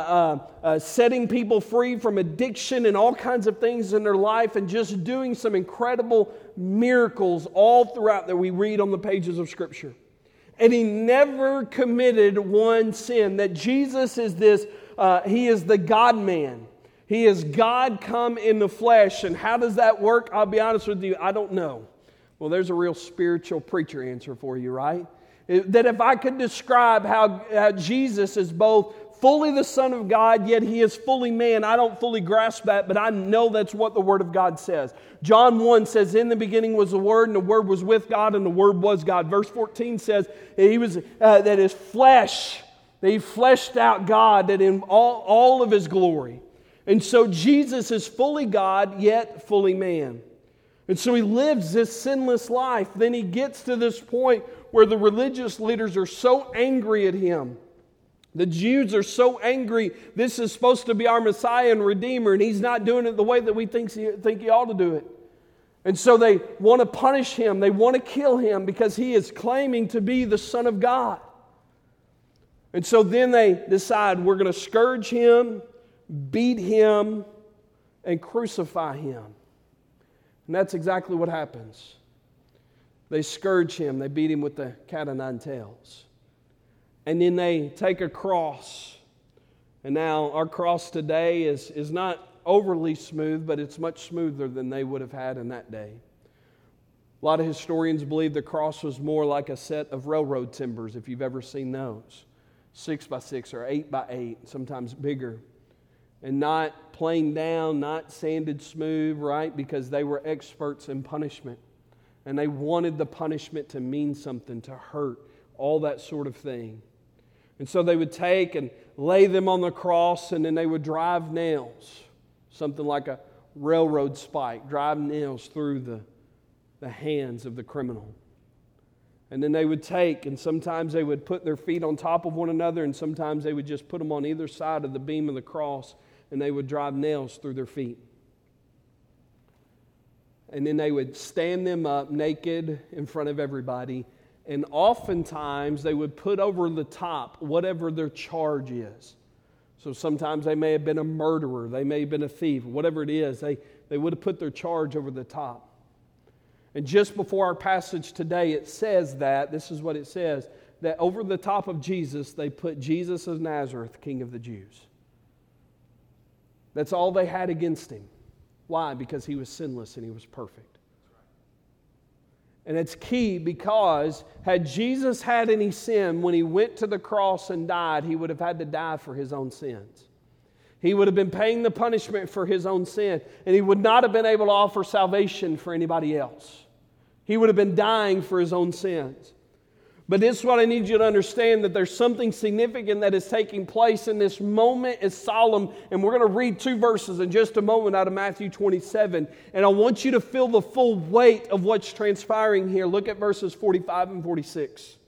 B: setting people free from addiction and all kinds of things in their life, and just doing some incredible miracles all throughout that we read on the pages of Scripture. And He never committed one sin. That Jesus is this, He is the God-man. He is God come in the flesh. And how does that work? I'll be honest with you, I don't know. Well, there's a real spiritual preacher answer for you, right? That if I could describe how Jesus is both fully the Son of God, yet He is fully man, I don't fully grasp that, but I know that's what the Word of God says. John 1 says, in the beginning was the Word, and the Word was with God, and the Word was God. Verse 14 says that His flesh, that He fleshed out God, that in all of His glory. And so Jesus is fully God, yet fully man. And so He lives this sinless life. Then He gets to this point where the religious leaders are so angry at Him. The Jews are so angry, this is supposed to be our Messiah and Redeemer, and He's not doing it the way that we think He ought to do it. And so they want to punish Him, they want to kill Him because He is claiming to be the Son of God. And so then they decide, we're going to scourge Him, beat Him, and crucify Him. And that's exactly what happens. They scourge Him, they beat Him with the cat o' nine tails. And then they take a cross. And now our cross today is not overly smooth, but it's much smoother than they would have had in that day. A lot of historians believe the cross was more like a set of railroad timbers, if you've ever seen those. 6x6 or 8x8, sometimes bigger. And not planed down, not sanded smooth, right? Because they were experts in punishment. And they wanted the punishment to mean something, to hurt, all that sort of thing. And so they would take and lay them on the cross, and then they would drive nails, something like a railroad spike, drive nails through the hands of the criminal. And then they would take, and sometimes they would put their feet on top of one another, and sometimes they would just put them on either side of the beam of the cross, and they would drive nails through their feet. And then they would stand them up naked in front of everybody. And oftentimes they would put over the top whatever their charge is. So sometimes they may have been a murderer, they may have been a thief, whatever it is, they would have put their charge over the top. And just before our passage today, it says that, this is what it says, that over the top of Jesus, they put Jesus of Nazareth, King of the Jews. That's all they had against Him. Why? Because He was sinless and He was perfect. And it's key because had Jesus had any sin when He went to the cross and died, He would have had to die for His own sins. He would have been paying the punishment for His own sin, and He would not have been able to offer salvation for anybody else. He would have been dying for His own sins. But this is what I need you to understand, that there's something significant that is taking place in this moment. It's solemn, and we're going to read 2 verses in just a moment out of Matthew 27. And I want you to feel the full weight of what's transpiring here. Look at verses 45 and 46. It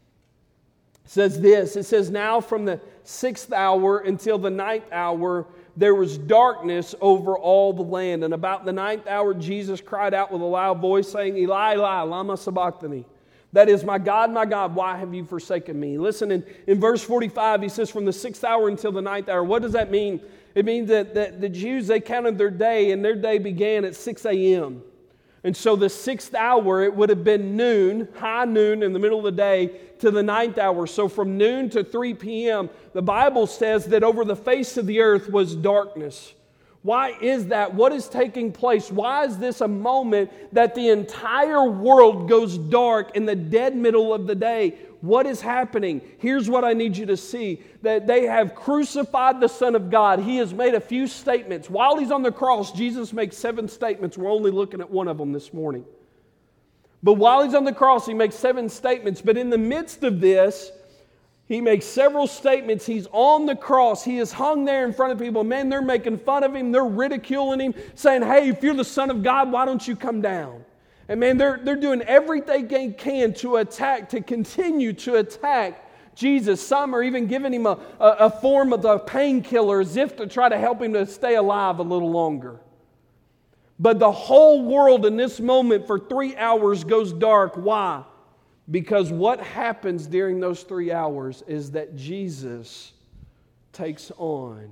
B: says this, it says, now from the 6th hour until the 9th hour, there was darkness over all the land. And about the 9th hour, Jesus cried out with a loud voice, saying, Eli, Eli, lama sabachthani. That is, my God, why have you forsaken me? Listen, in verse 45, he says, from the 6th hour until the 9th hour. What does that mean? It means that the Jews, they counted their day, and their day began at 6 a.m. And so the 6th hour, it would have been noon, high noon in the middle of the day, to the 9th hour. So from noon to 3 p.m., the Bible says that over the face of the earth was darkness. Why is that? What is taking place? Why is this a moment that the entire world goes dark in the dead middle of the day? What is happening? Here's what I need you to see. That they have crucified the Son of God. He has made a few statements. While He's on the cross, Jesus makes 7 statements. We're only looking at one of them this morning. But while He's on the cross, He makes 7 statements. But in the midst of this, He makes several statements. He's on the cross. He is hung there in front of people. Man, they're making fun of Him. They're ridiculing Him, saying, hey, if you're the Son of God, why don't you come down? And man, they're doing everything they can to continue to attack Jesus. Some are even giving Him a form of the painkiller as if to try to help Him to stay alive a little longer. But the whole world in this moment for 3 hours goes dark. Why? Because what happens during those 3 hours is that Jesus takes on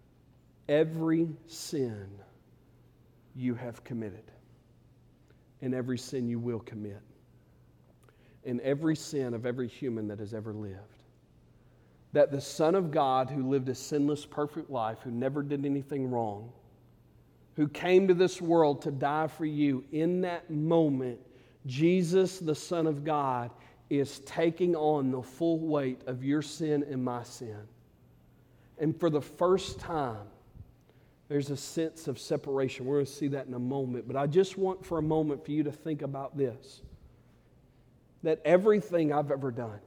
B: every sin you have committed, and every sin you will commit, and every sin of every human that has ever lived. That the Son of God, who lived a sinless, perfect life, who never did anything wrong, who came to this world to die for you, in that moment, Jesus, the Son of God, is taking on the full weight of your sin and my sin. And for the first time, there's a sense of separation. We're going to see that in a moment. But I just want for a moment for you to think about this. That everything I've ever done,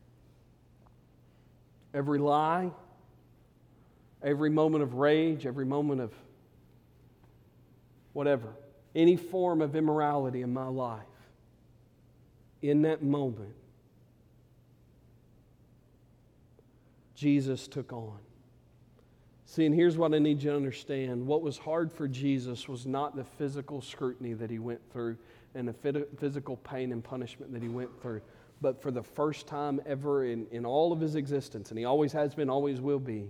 B: every lie, every moment of rage, every moment of whatever, any form of immorality in my life, in that moment, Jesus took on. See, and here's what I need you to understand. What was hard for Jesus was not the physical scrutiny that He went through and the physical pain and punishment that He went through. But for the first time ever in all of His existence, and He always has been, always will be,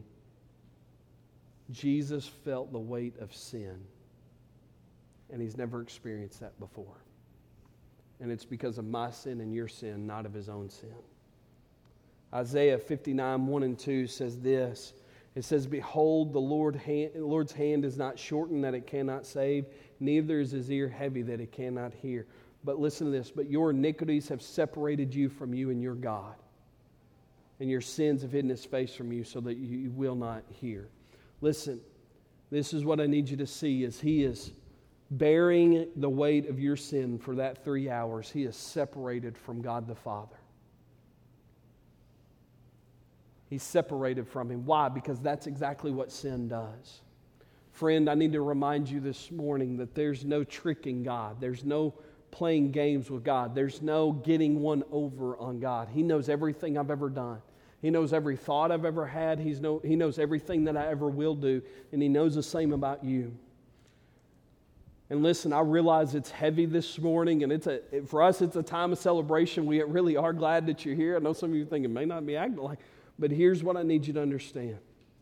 B: Jesus felt the weight of sin. And He's never experienced that before. And it's because of my sin and your sin, not of His own sin. Isaiah 59, 1 and 2 says this. It says, "Behold, the Lord's hand is not shortened that it cannot save, neither is His ear heavy that it cannot hear. But listen to this, but your iniquities have separated you from you and your God, and your sins have hidden His face from you so that you will not hear." Listen, this is what I need you to see as He is bearing the weight of your sin for that 3 hours. He is separated from God the Father. He's separated from Him. Why? Because that's exactly what sin does. Friend, I need to remind you this morning that there's no tricking God. There's no playing games with God. There's no getting one over on God. He knows everything I've ever done. He knows every thought I've ever had. He knows everything that I ever will do. And He knows the same about you. And listen, I realize it's heavy this morning, and for us it's a time of celebration. We really are glad that you're here. I know some of you think it may not be acting like, but here's what I need you to understand.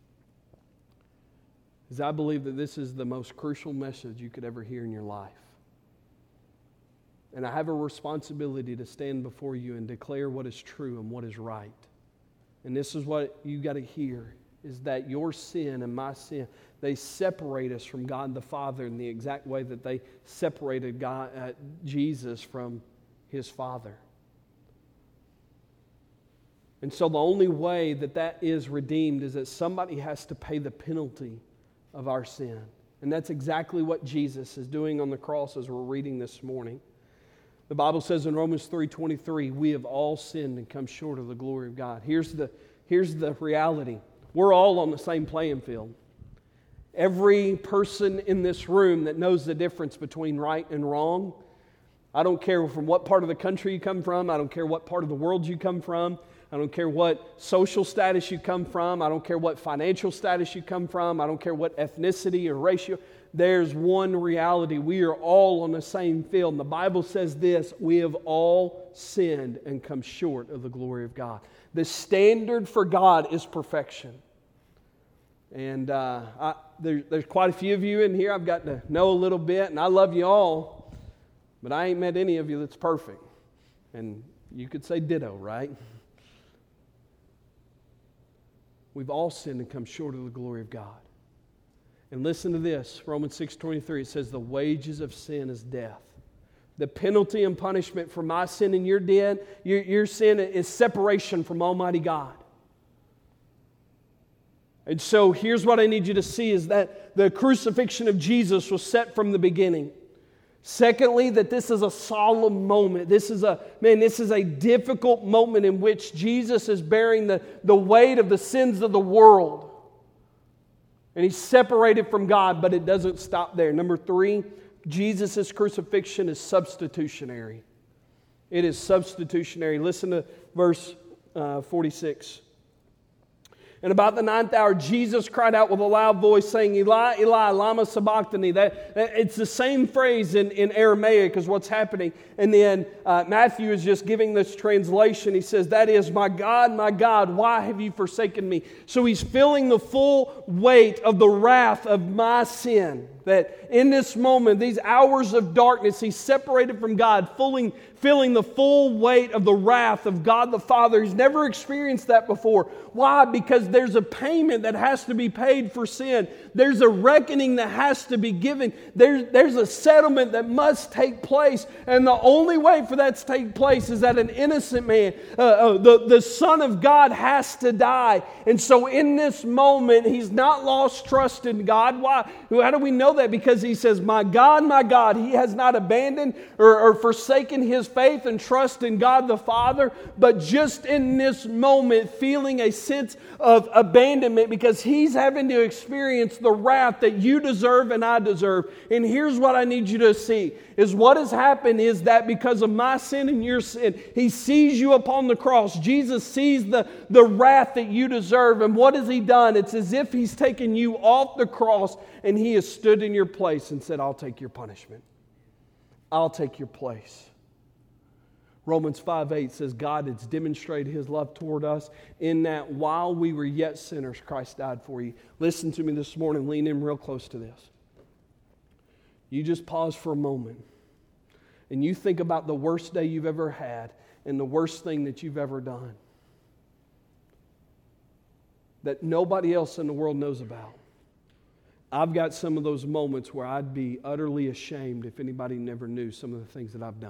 B: Is I believe that this is the most crucial message you could ever hear in your life. And I have a responsibility to stand before you and declare what is true and what is right. And this is what you got to hear, is that your sin and my sin, they separate us from God the Father in the exact way that they separated Jesus from His Father. And so the only way that is redeemed is that somebody has to pay the penalty of our sin. And that's exactly what Jesus is doing on the cross as we're reading this morning. The Bible says in Romans 3:23, we have all sinned and come short of the glory of God. Here's the reality. We're all on the same playing field. Every person in this room that knows the difference between right and wrong, I don't care from what part of the country you come from, I don't care what part of the world you come from, I don't care what social status you come from, I don't care what financial status you come from, I don't care what ethnicity or race you. There's one reality. We are all on the same field. And the Bible says this, we have all sinned and come short of the glory of God. The standard for God is perfection. And there's quite a few of you in here I've got to know a little bit, and I love you all, but I ain't met any of you that's perfect. And you could say ditto, right? We've all sinned and come short of the glory of God. And listen to this, Romans 6:23, it says, the wages of sin is death. The penalty and punishment for my sin and your sin is separation from Almighty God. And so here's what I need you to see is that the crucifixion of Jesus was set from the beginning. Secondly, that this is a solemn moment. This is a difficult moment in which Jesus is bearing the weight of the sins of the world. And He's separated from God, but it doesn't stop there. Number 3, Jesus' crucifixion is substitutionary. It is substitutionary. Listen to verse 46. And about the 9th hour, Jesus cried out with a loud voice, saying, Eli, Eli, lama sabachthani. It's the same phrase in Aramaic as what's happening. And then Matthew is just giving this translation. He says, that is, my God, why have you forsaken me? So He's feeling the full weight of the wrath of my sin. that in this moment, these hours of darkness, he's separated from God, feeling the full weight of the wrath of God the Father. He's never experienced that before. Why? Because there's a payment that has to be paid for sin. There's a reckoning that has to be given. There's a settlement that must take place. And the only way for that to take place is that an innocent man, the Son of God, has to die. And so in this moment, he's not lost trust in God. Why? How do we know that? Because he says, my God, he has not abandoned or forsaken his faith and trust in God the Father, but just in this moment feeling a sense of abandonment because he's having to experience the wrath that you deserve and I deserve. And here's what I need you to see, is what has happened is that because of my sin and your sin, he sees you upon the cross. Jesus sees the wrath that you deserve. And what has he done? It's as if he's taken you off the cross and he has stood in your place and said, I'll take your punishment. I'll take your place. Romans 5:8 says God has demonstrated his love toward us in that while we were yet sinners, Christ died for you. Listen to me this morning. Lean in real close to this. You just pause for a moment and you think about the worst day you've ever had and the worst thing that you've ever done that nobody else in the world knows about. I've got some of those moments where I'd be utterly ashamed if anybody never knew some of the things that I've done.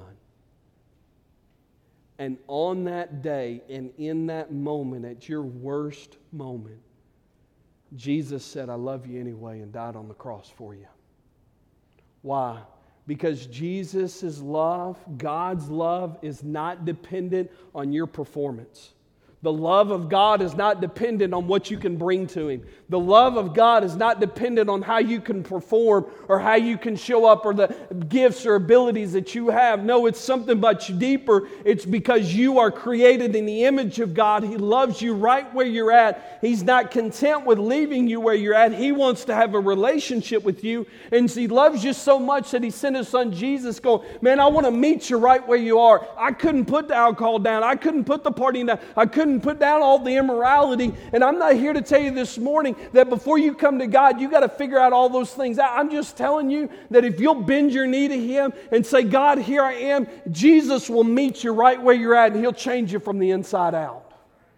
B: And on that day and in that moment, at your worst moment, Jesus said, I love you anyway, and died on the cross for you. Why? Because Jesus' love, God's love, is not dependent on your performance. The love of God is not dependent on what you can bring to Him. The love of God is not dependent on how you can perform or how you can show up or the gifts or abilities that you have. No, it's something much deeper. It's because you are created in the image of God. He loves you right where you're at. He's not content with leaving you where you're at. He wants to have a relationship with you. And He loves you so much that He sent His Son Jesus going, man, I want to meet you right where you are. I couldn't put the alcohol down. I couldn't put the partying down. I couldn't put down all the immorality. And I'm not here to tell you this morning that before you come to God, you got to figure out all those things out. I'm just telling you that if you'll bend your knee to Him and say, God, here I am, Jesus will meet you right where you're at and He'll change you from the inside out.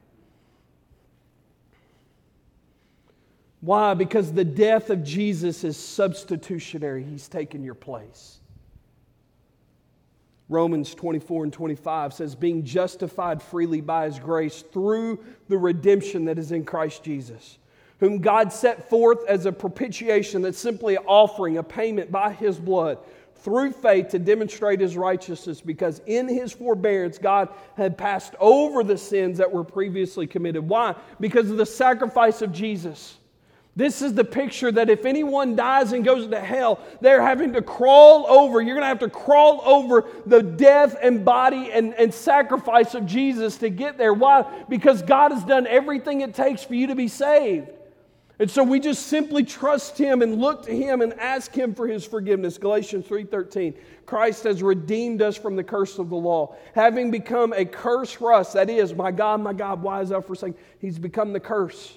B: Why? Because the death of Jesus is substitutionary. He's taken your place. Romans 24 and 25 says, being justified freely by His grace through the redemption that is in Christ Jesus, whom God set forth as a propitiation, that's simply an offering, a payment by His blood, through faith to demonstrate His righteousness, because in His forbearance God had passed over the sins that were previously committed. Why? Because of the sacrifice of Jesus. This is the picture that if anyone dies and goes to hell, they're having to crawl over. You're going to have to crawl over the death and body and sacrifice of Jesus to get there. Why? Because God has done everything it takes for you to be saved. And so we just simply trust Him and look to Him and ask Him for His forgiveness. Galatians 3:13, Christ has redeemed us from the curse of the law, having become a curse for us. That is, my God, why hast thou forsaken? He's become the curse.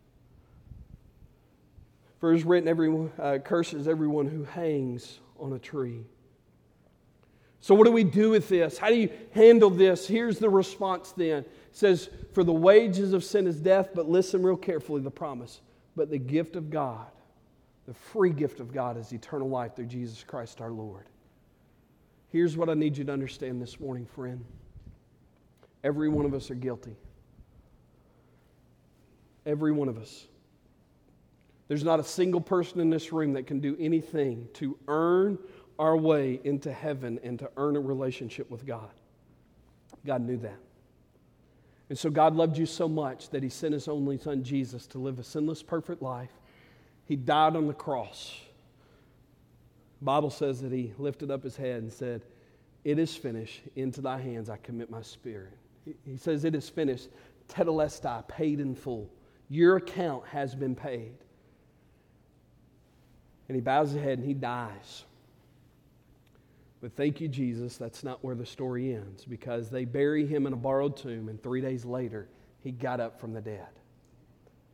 B: For it is written, curses everyone who hangs on a tree. So what do we do with this? How do you handle this? Here's the response then. It says, for the wages of sin is death, but listen real carefully, the promise. But the gift of God, the free gift of God is eternal life through Jesus Christ our Lord. Here's what I need you to understand this morning, friend. Every one of us are guilty. Every one of us. There's not a single person in this room that can do anything to earn our way into heaven and to earn a relationship with God. God knew that. And so God loved you so much that He sent His only Son Jesus to live a sinless, perfect life. He died on the cross. The Bible says that He lifted up His head and said, it is finished. Into Thy hands I commit my spirit. He says it is finished. Tetelestai, paid in full. Your account has been paid. And He bows His head and He dies. But thank you, Jesus, that's not where the story ends, because they bury Him in a borrowed tomb, and 3 days later, He got up from the dead.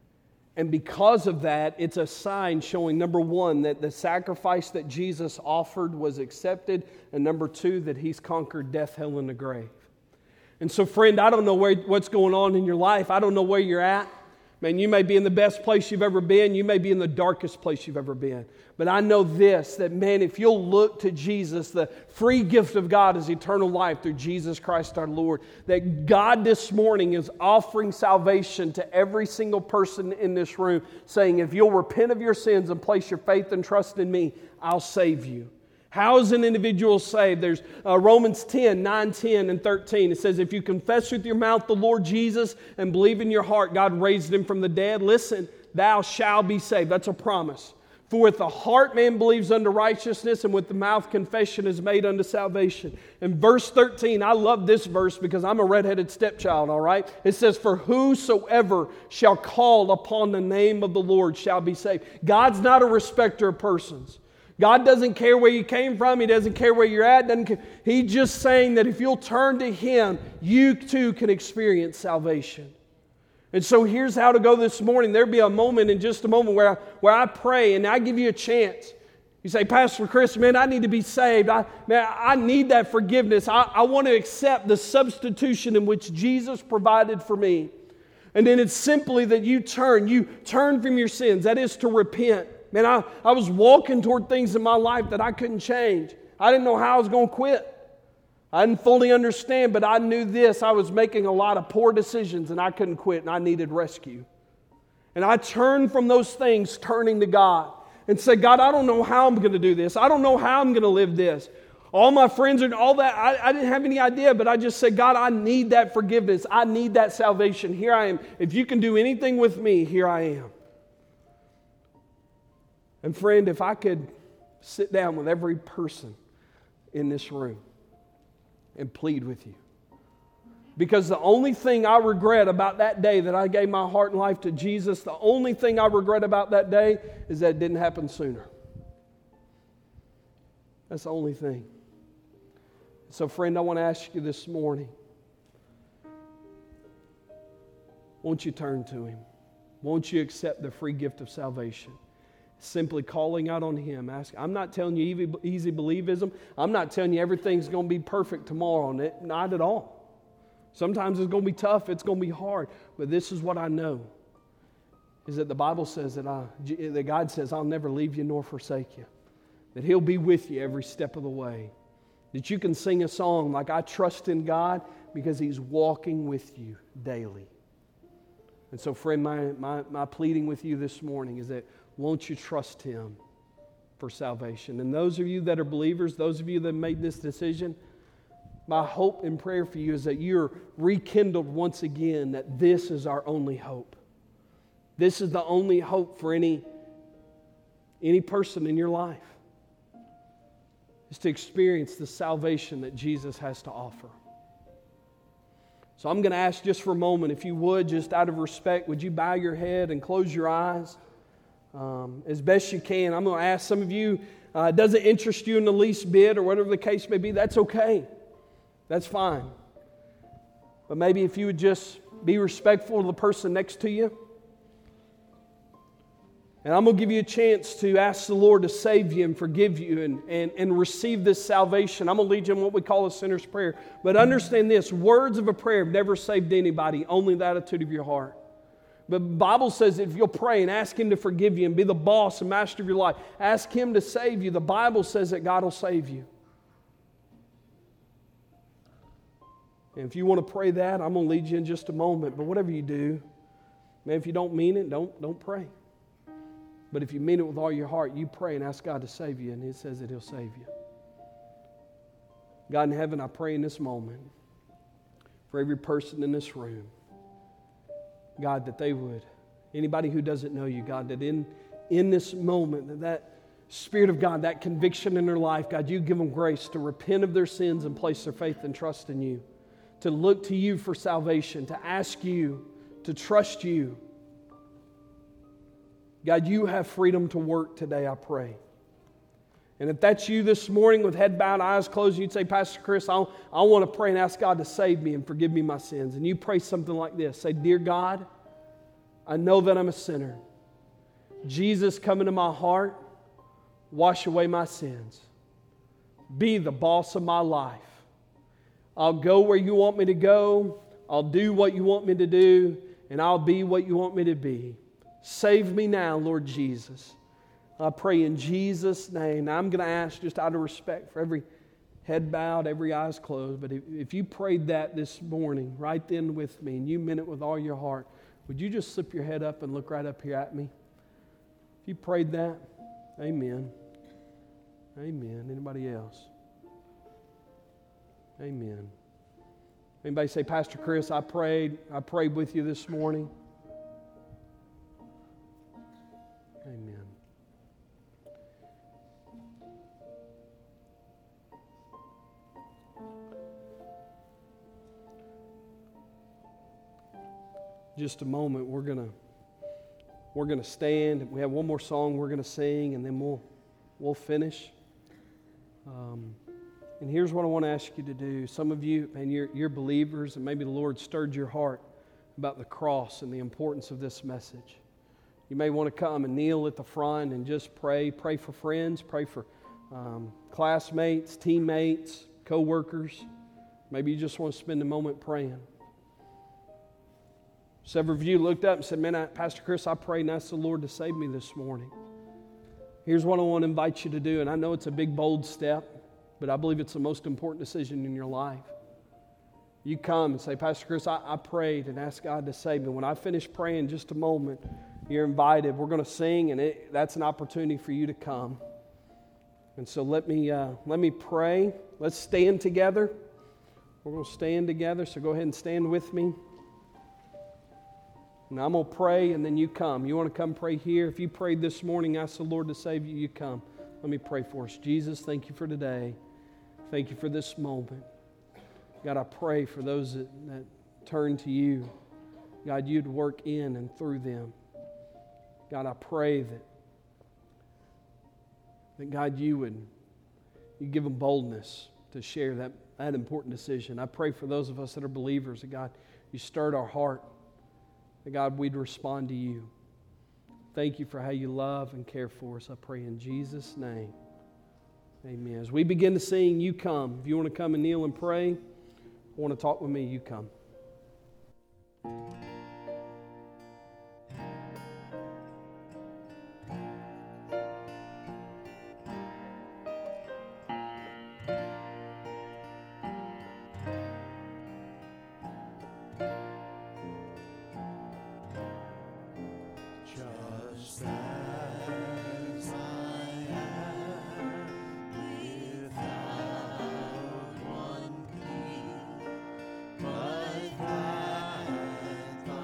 B: And because of that, it's a sign showing, number one, that the sacrifice that Jesus offered was accepted, and number two, that He's conquered death, hell, and the grave. And so, friend, I don't know what's going on in your life. I don't know where you're at. Man, you may be in the best place you've ever been. You may be in the darkest place you've ever been. But I know this, that man, if you'll look to Jesus, the free gift of God is eternal life through Jesus Christ our Lord, that God this morning is offering salvation to every single person in this room, saying, if you'll repent of your sins and place your faith and trust in me, I'll save you. How is an individual saved? There's Romans 10, 9, 10, and 13. It says, if you confess with your mouth the Lord Jesus and believe in your heart God raised Him from the dead, listen, thou shalt be saved. That's a promise. For with the heart man believes unto righteousness, and with the mouth confession is made unto salvation. And verse 13, I love this verse because I'm a redheaded stepchild, all right? It says, for whosoever shall call upon the name of the Lord shall be saved. God's not a respecter of persons. God doesn't care where you came from. He doesn't care where you're at. He's just saying that if you'll turn to Him, you too can experience salvation. And so here's how to go this morning. There'll be a moment in just a moment where I pray and I give you a chance. You say, Pastor Chris, man, I need to be saved. I need that forgiveness. I want to accept the substitution in which Jesus provided for me. And then it's simply that you turn from your sins. That is to repent. Man, I was walking toward things in my life that I couldn't change. I didn't know how I was going to quit. I didn't fully understand, but I knew this. I was making a lot of poor decisions and I couldn't quit and I needed rescue. And I turned from those things, turning to God and said, God, I don't know how I'm going to do this. I don't know how I'm going to live this. All my friends and all that, I didn't have any idea, but I just said, God, I need that forgiveness. I need that salvation. Here I am. If you can do anything with me, here I am. And friend, if I could sit down with every person in this room and plead with you. Because the only thing I regret about that day that I gave my heart and life to Jesus, the only thing I regret about that day is that it didn't happen sooner. That's the only thing. So friend, I want to ask you this morning, won't you turn to Him? Won't you accept the free gift of salvation? Simply calling out on Him. I'm not telling you easy believism. I'm not telling you everything's going to be perfect tomorrow. Not at all. Sometimes it's going to be tough. It's going to be hard. But this is what I know. Is that the Bible says that God says, I'll never leave you nor forsake you. That He'll be with you every step of the way. That you can sing a song like, I trust in God because He's walking with you daily. And so friend, my pleading with you this morning is that won't you trust Him for salvation? And those of you that are believers, those of you that made this decision, my hope and prayer for you is that you're rekindled once again that this is our only hope. This is the only hope for any person in your life, is to experience the salvation that Jesus has to offer. So I'm going to ask just for a moment, if you would, just out of respect, would you bow your head and close your eyes? As best you can. I'm going to ask some of you, it doesn't interest you in the least bit or whatever the case may be, that's okay. That's fine. But maybe if you would just be respectful of the person next to you. And I'm going to give you a chance to ask the Lord to save you and forgive you and receive this salvation. I'm going to lead you in what we call a sinner's prayer. But understand this, words of a prayer have never saved anybody, only the attitude of your heart. But the Bible says if you'll pray and ask Him to forgive you and be the boss and master of your life, ask Him to save you, the Bible says that God will save you. And if you want to pray that, I'm going to lead you in just a moment. But whatever you do, man, if you don't mean it, don't pray. But if you mean it with all your heart, you pray and ask God to save you, and it says that He'll save you. God in heaven, I pray in this moment for every person in this room, God, that they would, anybody who doesn't know you, God, that in this moment, that Spirit of God, that conviction in their life, God, you give them grace to repent of their sins and place their faith and trust in you, to look to you for salvation, to ask you, to trust you. God, you have freedom to work today, I pray. And if that's you this morning with head bowed, eyes closed, you'd say, Pastor Chris, I want to pray and ask God to save me and forgive me my sins. And you pray something like this. Say, Dear God, I know that I'm a sinner. Jesus, come into my heart. Wash away my sins. Be the boss of my life. I'll go where you want me to go. I'll do what you want me to do. And I'll be what you want me to be. Save me now, Lord Jesus. I pray in Jesus' name. Now I'm going to ask, just out of respect for every head bowed, every eyes closed, but if you prayed that this morning, right then with me, and you meant it with all your heart, would you just slip your head up and look right up here at me? If you prayed that, amen. Amen. Anybody else? Amen. Anybody say, Pastor Chris, I prayed with you this morning. Amen. Just a moment, we're gonna stand. We have one more song we're gonna sing, and then we'll finish. And here's what I want to ask you to do. Some of you, and you're believers, and maybe the Lord stirred your heart about the cross and the importance of this message. You may want to come and kneel at the front and just pray. Pray for friends. Pray for classmates, teammates, co-workers. Maybe you just want to spend a moment praying. Several of you looked up and said, man, Pastor Chris, I prayed and asked the Lord to save me this morning. Here's what I want to invite you to do, and I know it's a big, bold step, but I believe it's the most important decision in your life. You come and say, Pastor Chris, I prayed and asked God to save me. When I finish praying, just a moment, you're invited. We're going to sing, and that's an opportunity for you to come. And so let me pray. Let's stand together. We're going to stand together, so go ahead and stand with me. And I'm going to pray, and then you come. You want to come pray here? If you prayed this morning, ask the Lord to save you, you come. Let me pray for us. Jesus, thank you for today. Thank you for this moment. God, I pray for those that turn to you. God, you'd work in and through them. God, I pray that God, you give them boldness to share that important decision. I pray for those of us that are believers, that God, you stirred our heart, that God, we'd respond to you. Thank you for how you love and care for us. I pray in Jesus' name. Amen. As we begin to sing, you come. If you want to come and kneel and pray, want to talk with me, you come.
C: Just as I am, without one plea, but that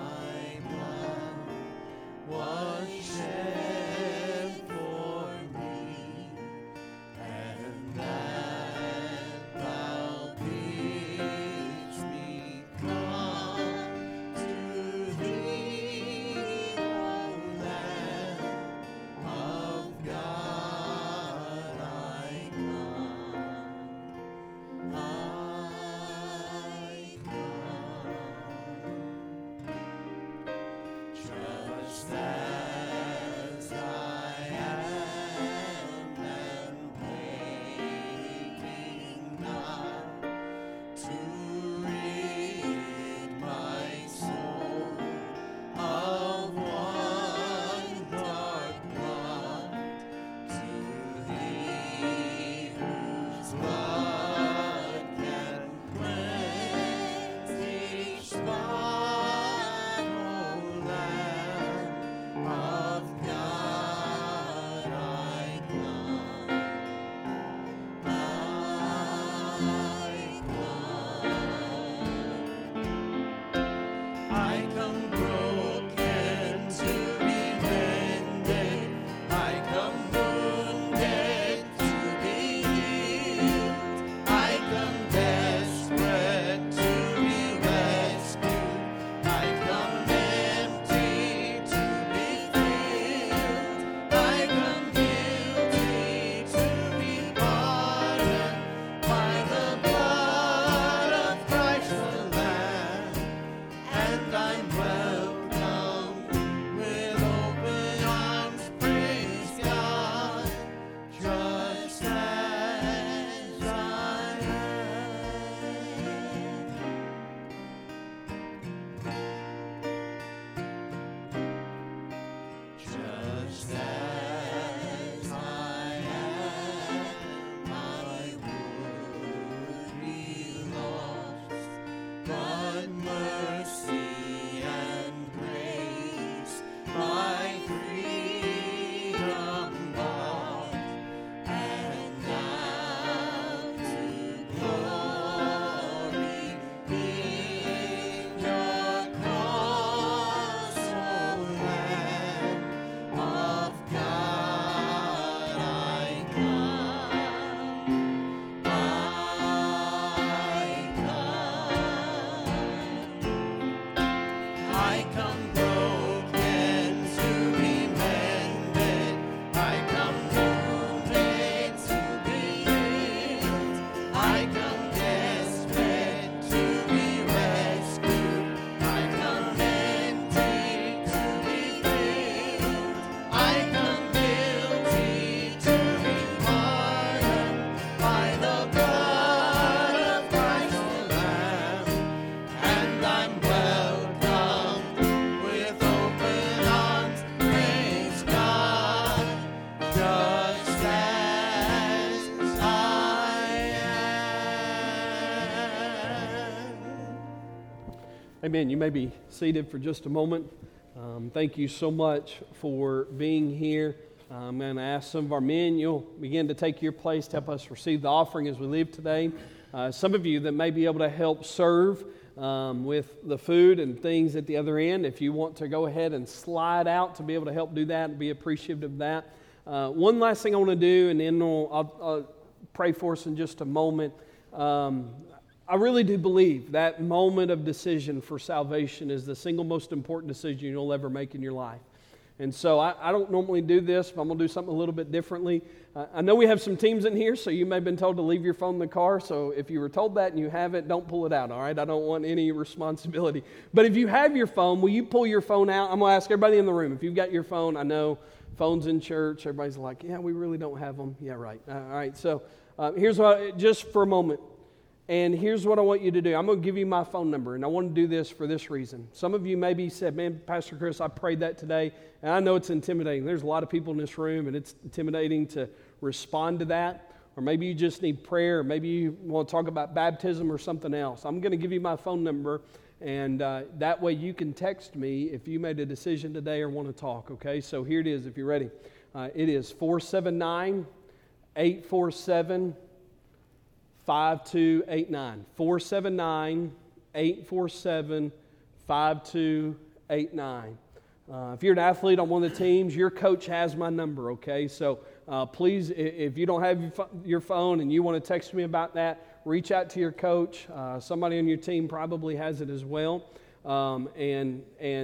B: Amen. You may be seated for just a moment. Thank you so much for being here. I'm going to ask some of our men, you'll begin to take your place to help us receive the offering as we leave today. Some of you that may be able to help serve with the food and things at the other end, if you want to go ahead and slide out to be able to help do that and be appreciative of that. One last thing I want to do, and then I'll pray for us in just a moment. I really do believe that moment of decision for salvation is the single most important decision you'll ever make in your life. And so I don't normally do this, but I'm going to do something a little bit differently. I know we have some teams in here, so you may have been told to leave your phone in the car. So if you were told that and you have it, don't pull it out, all right? I don't want any responsibility. But if you have your phone, will you pull your phone out? I'm going to ask everybody in the room, if you've got your phone, I know phones in church, everybody's like, yeah, we really don't have them. Yeah, right. All right, so here's what, just for a moment. And here's what I want you to do. I'm going to give you my phone number, and I want to do this for this reason. Some of you maybe said, man, Pastor Chris, I prayed that today, and I know it's intimidating. There's a lot of people in this room, and it's intimidating to respond to that. Or maybe you just need prayer, or maybe you want to talk about baptism or something else. I'm going to give you my phone number, and that way you can text me if you made a decision today or want to talk, okay? So here it is if you're ready. It is 479-847-5289. 479-847-5289. If you're an athlete on one of the teams, your coach has my number, okay? So please, if you don't have your phone and you want to text me about that, reach out to your coach. Somebody on your team probably has it as well. Again,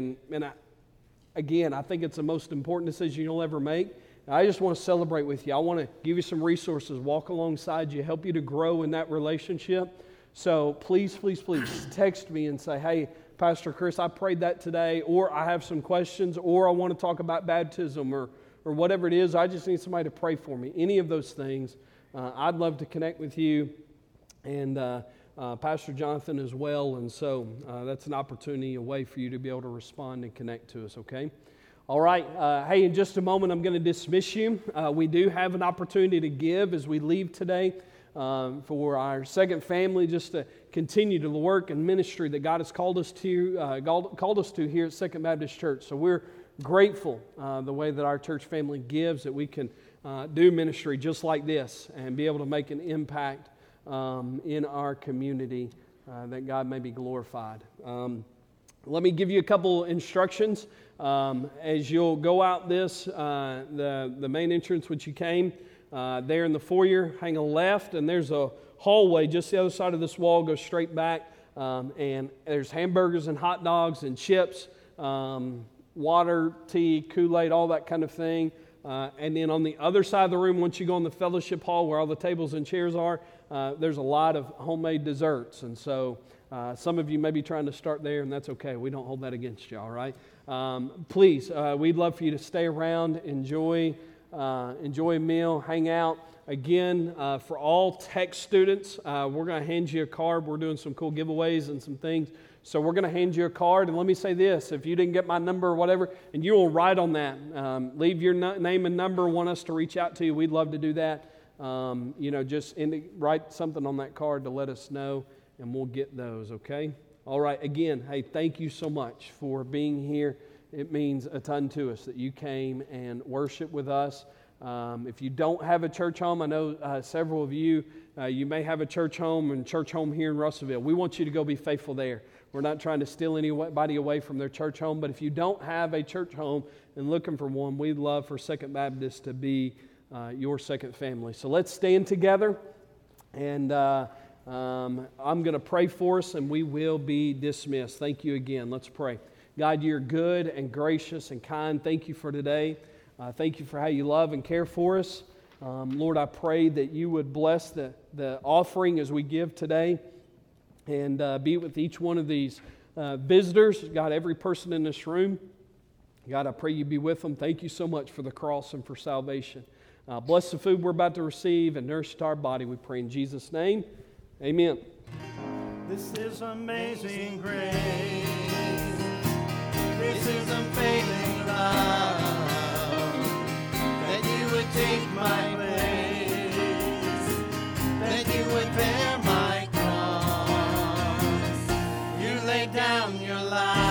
B: I think it's the most important decision you'll ever make. I just want to celebrate with you. I want to give you some resources, walk alongside you, help you to grow in that relationship. So please, please, please text me and say, hey, Pastor Chris, I prayed that today, or I have some questions, or I want to talk about baptism, or whatever it is. I just need somebody to pray for me. Any of those things, I'd love to connect with you, and Pastor Jonathan as well. And so that's an opportunity, a way for you to be able to respond and connect to us, okay? All right. Hey, in just a moment, I'm going to dismiss you. We do have an opportunity to give as we leave today for our second family, just to continue to the work and ministry that God has called us to here at Second Baptist Church. So we're grateful the way that our church family gives, that we can do ministry just like this and be able to make an impact in our community, that God may be glorified. Let me give you a couple instructions. As you'll go out the main entrance which you came, there in the foyer, hang a left, and there's a hallway just the other side of this wall, go straight back, and there's hamburgers and hot dogs and chips, water, tea, Kool-Aid, all that kind of thing. And then on the other side of the room, once you go in the fellowship hall where all the tables and chairs are, there's a lot of homemade desserts. And so some of you may be trying to start there, and that's okay. We don't hold that against you, all right? Please, we'd love for you to stay around, enjoy a meal, hang out. Again, for all tech students, we're going to hand you a card. We're doing some cool giveaways and some things. So we're going to hand you a card. And let me say this, if you didn't get my number or whatever, and you will write on that, leave your name and number, want us to reach out to you, we'd love to do that. Just write something on that card to let us know, and we'll get those, okay? All right, again, hey, thank you so much for being here. It means a ton to us that you came and worshiped with us. If you don't have a church home, I know several of you, you may have a church home here in Russellville. We want you to go be faithful there. We're not trying to steal anybody away from their church home, but if you don't have a church home and looking for one, we'd love for Second Baptist to be your second family. So let's stand together, and I'm going to pray for us, and we will be dismissed. Thank you again. Let's pray. God, you're good and gracious and kind. Thank you for today. Thank you for how you love and care for us. Lord, I pray that you would bless the offering as we give today, and be with each one of these visitors. God, every person in this room, God, I pray you be with them. Thank you so much for the cross and for salvation. Bless the food we're about to receive and nourish our body, we pray in Jesus' name. Amen.
C: This is amazing grace. This is unfailing love, that you would take my place, that you would bear my cross. You laid down your life.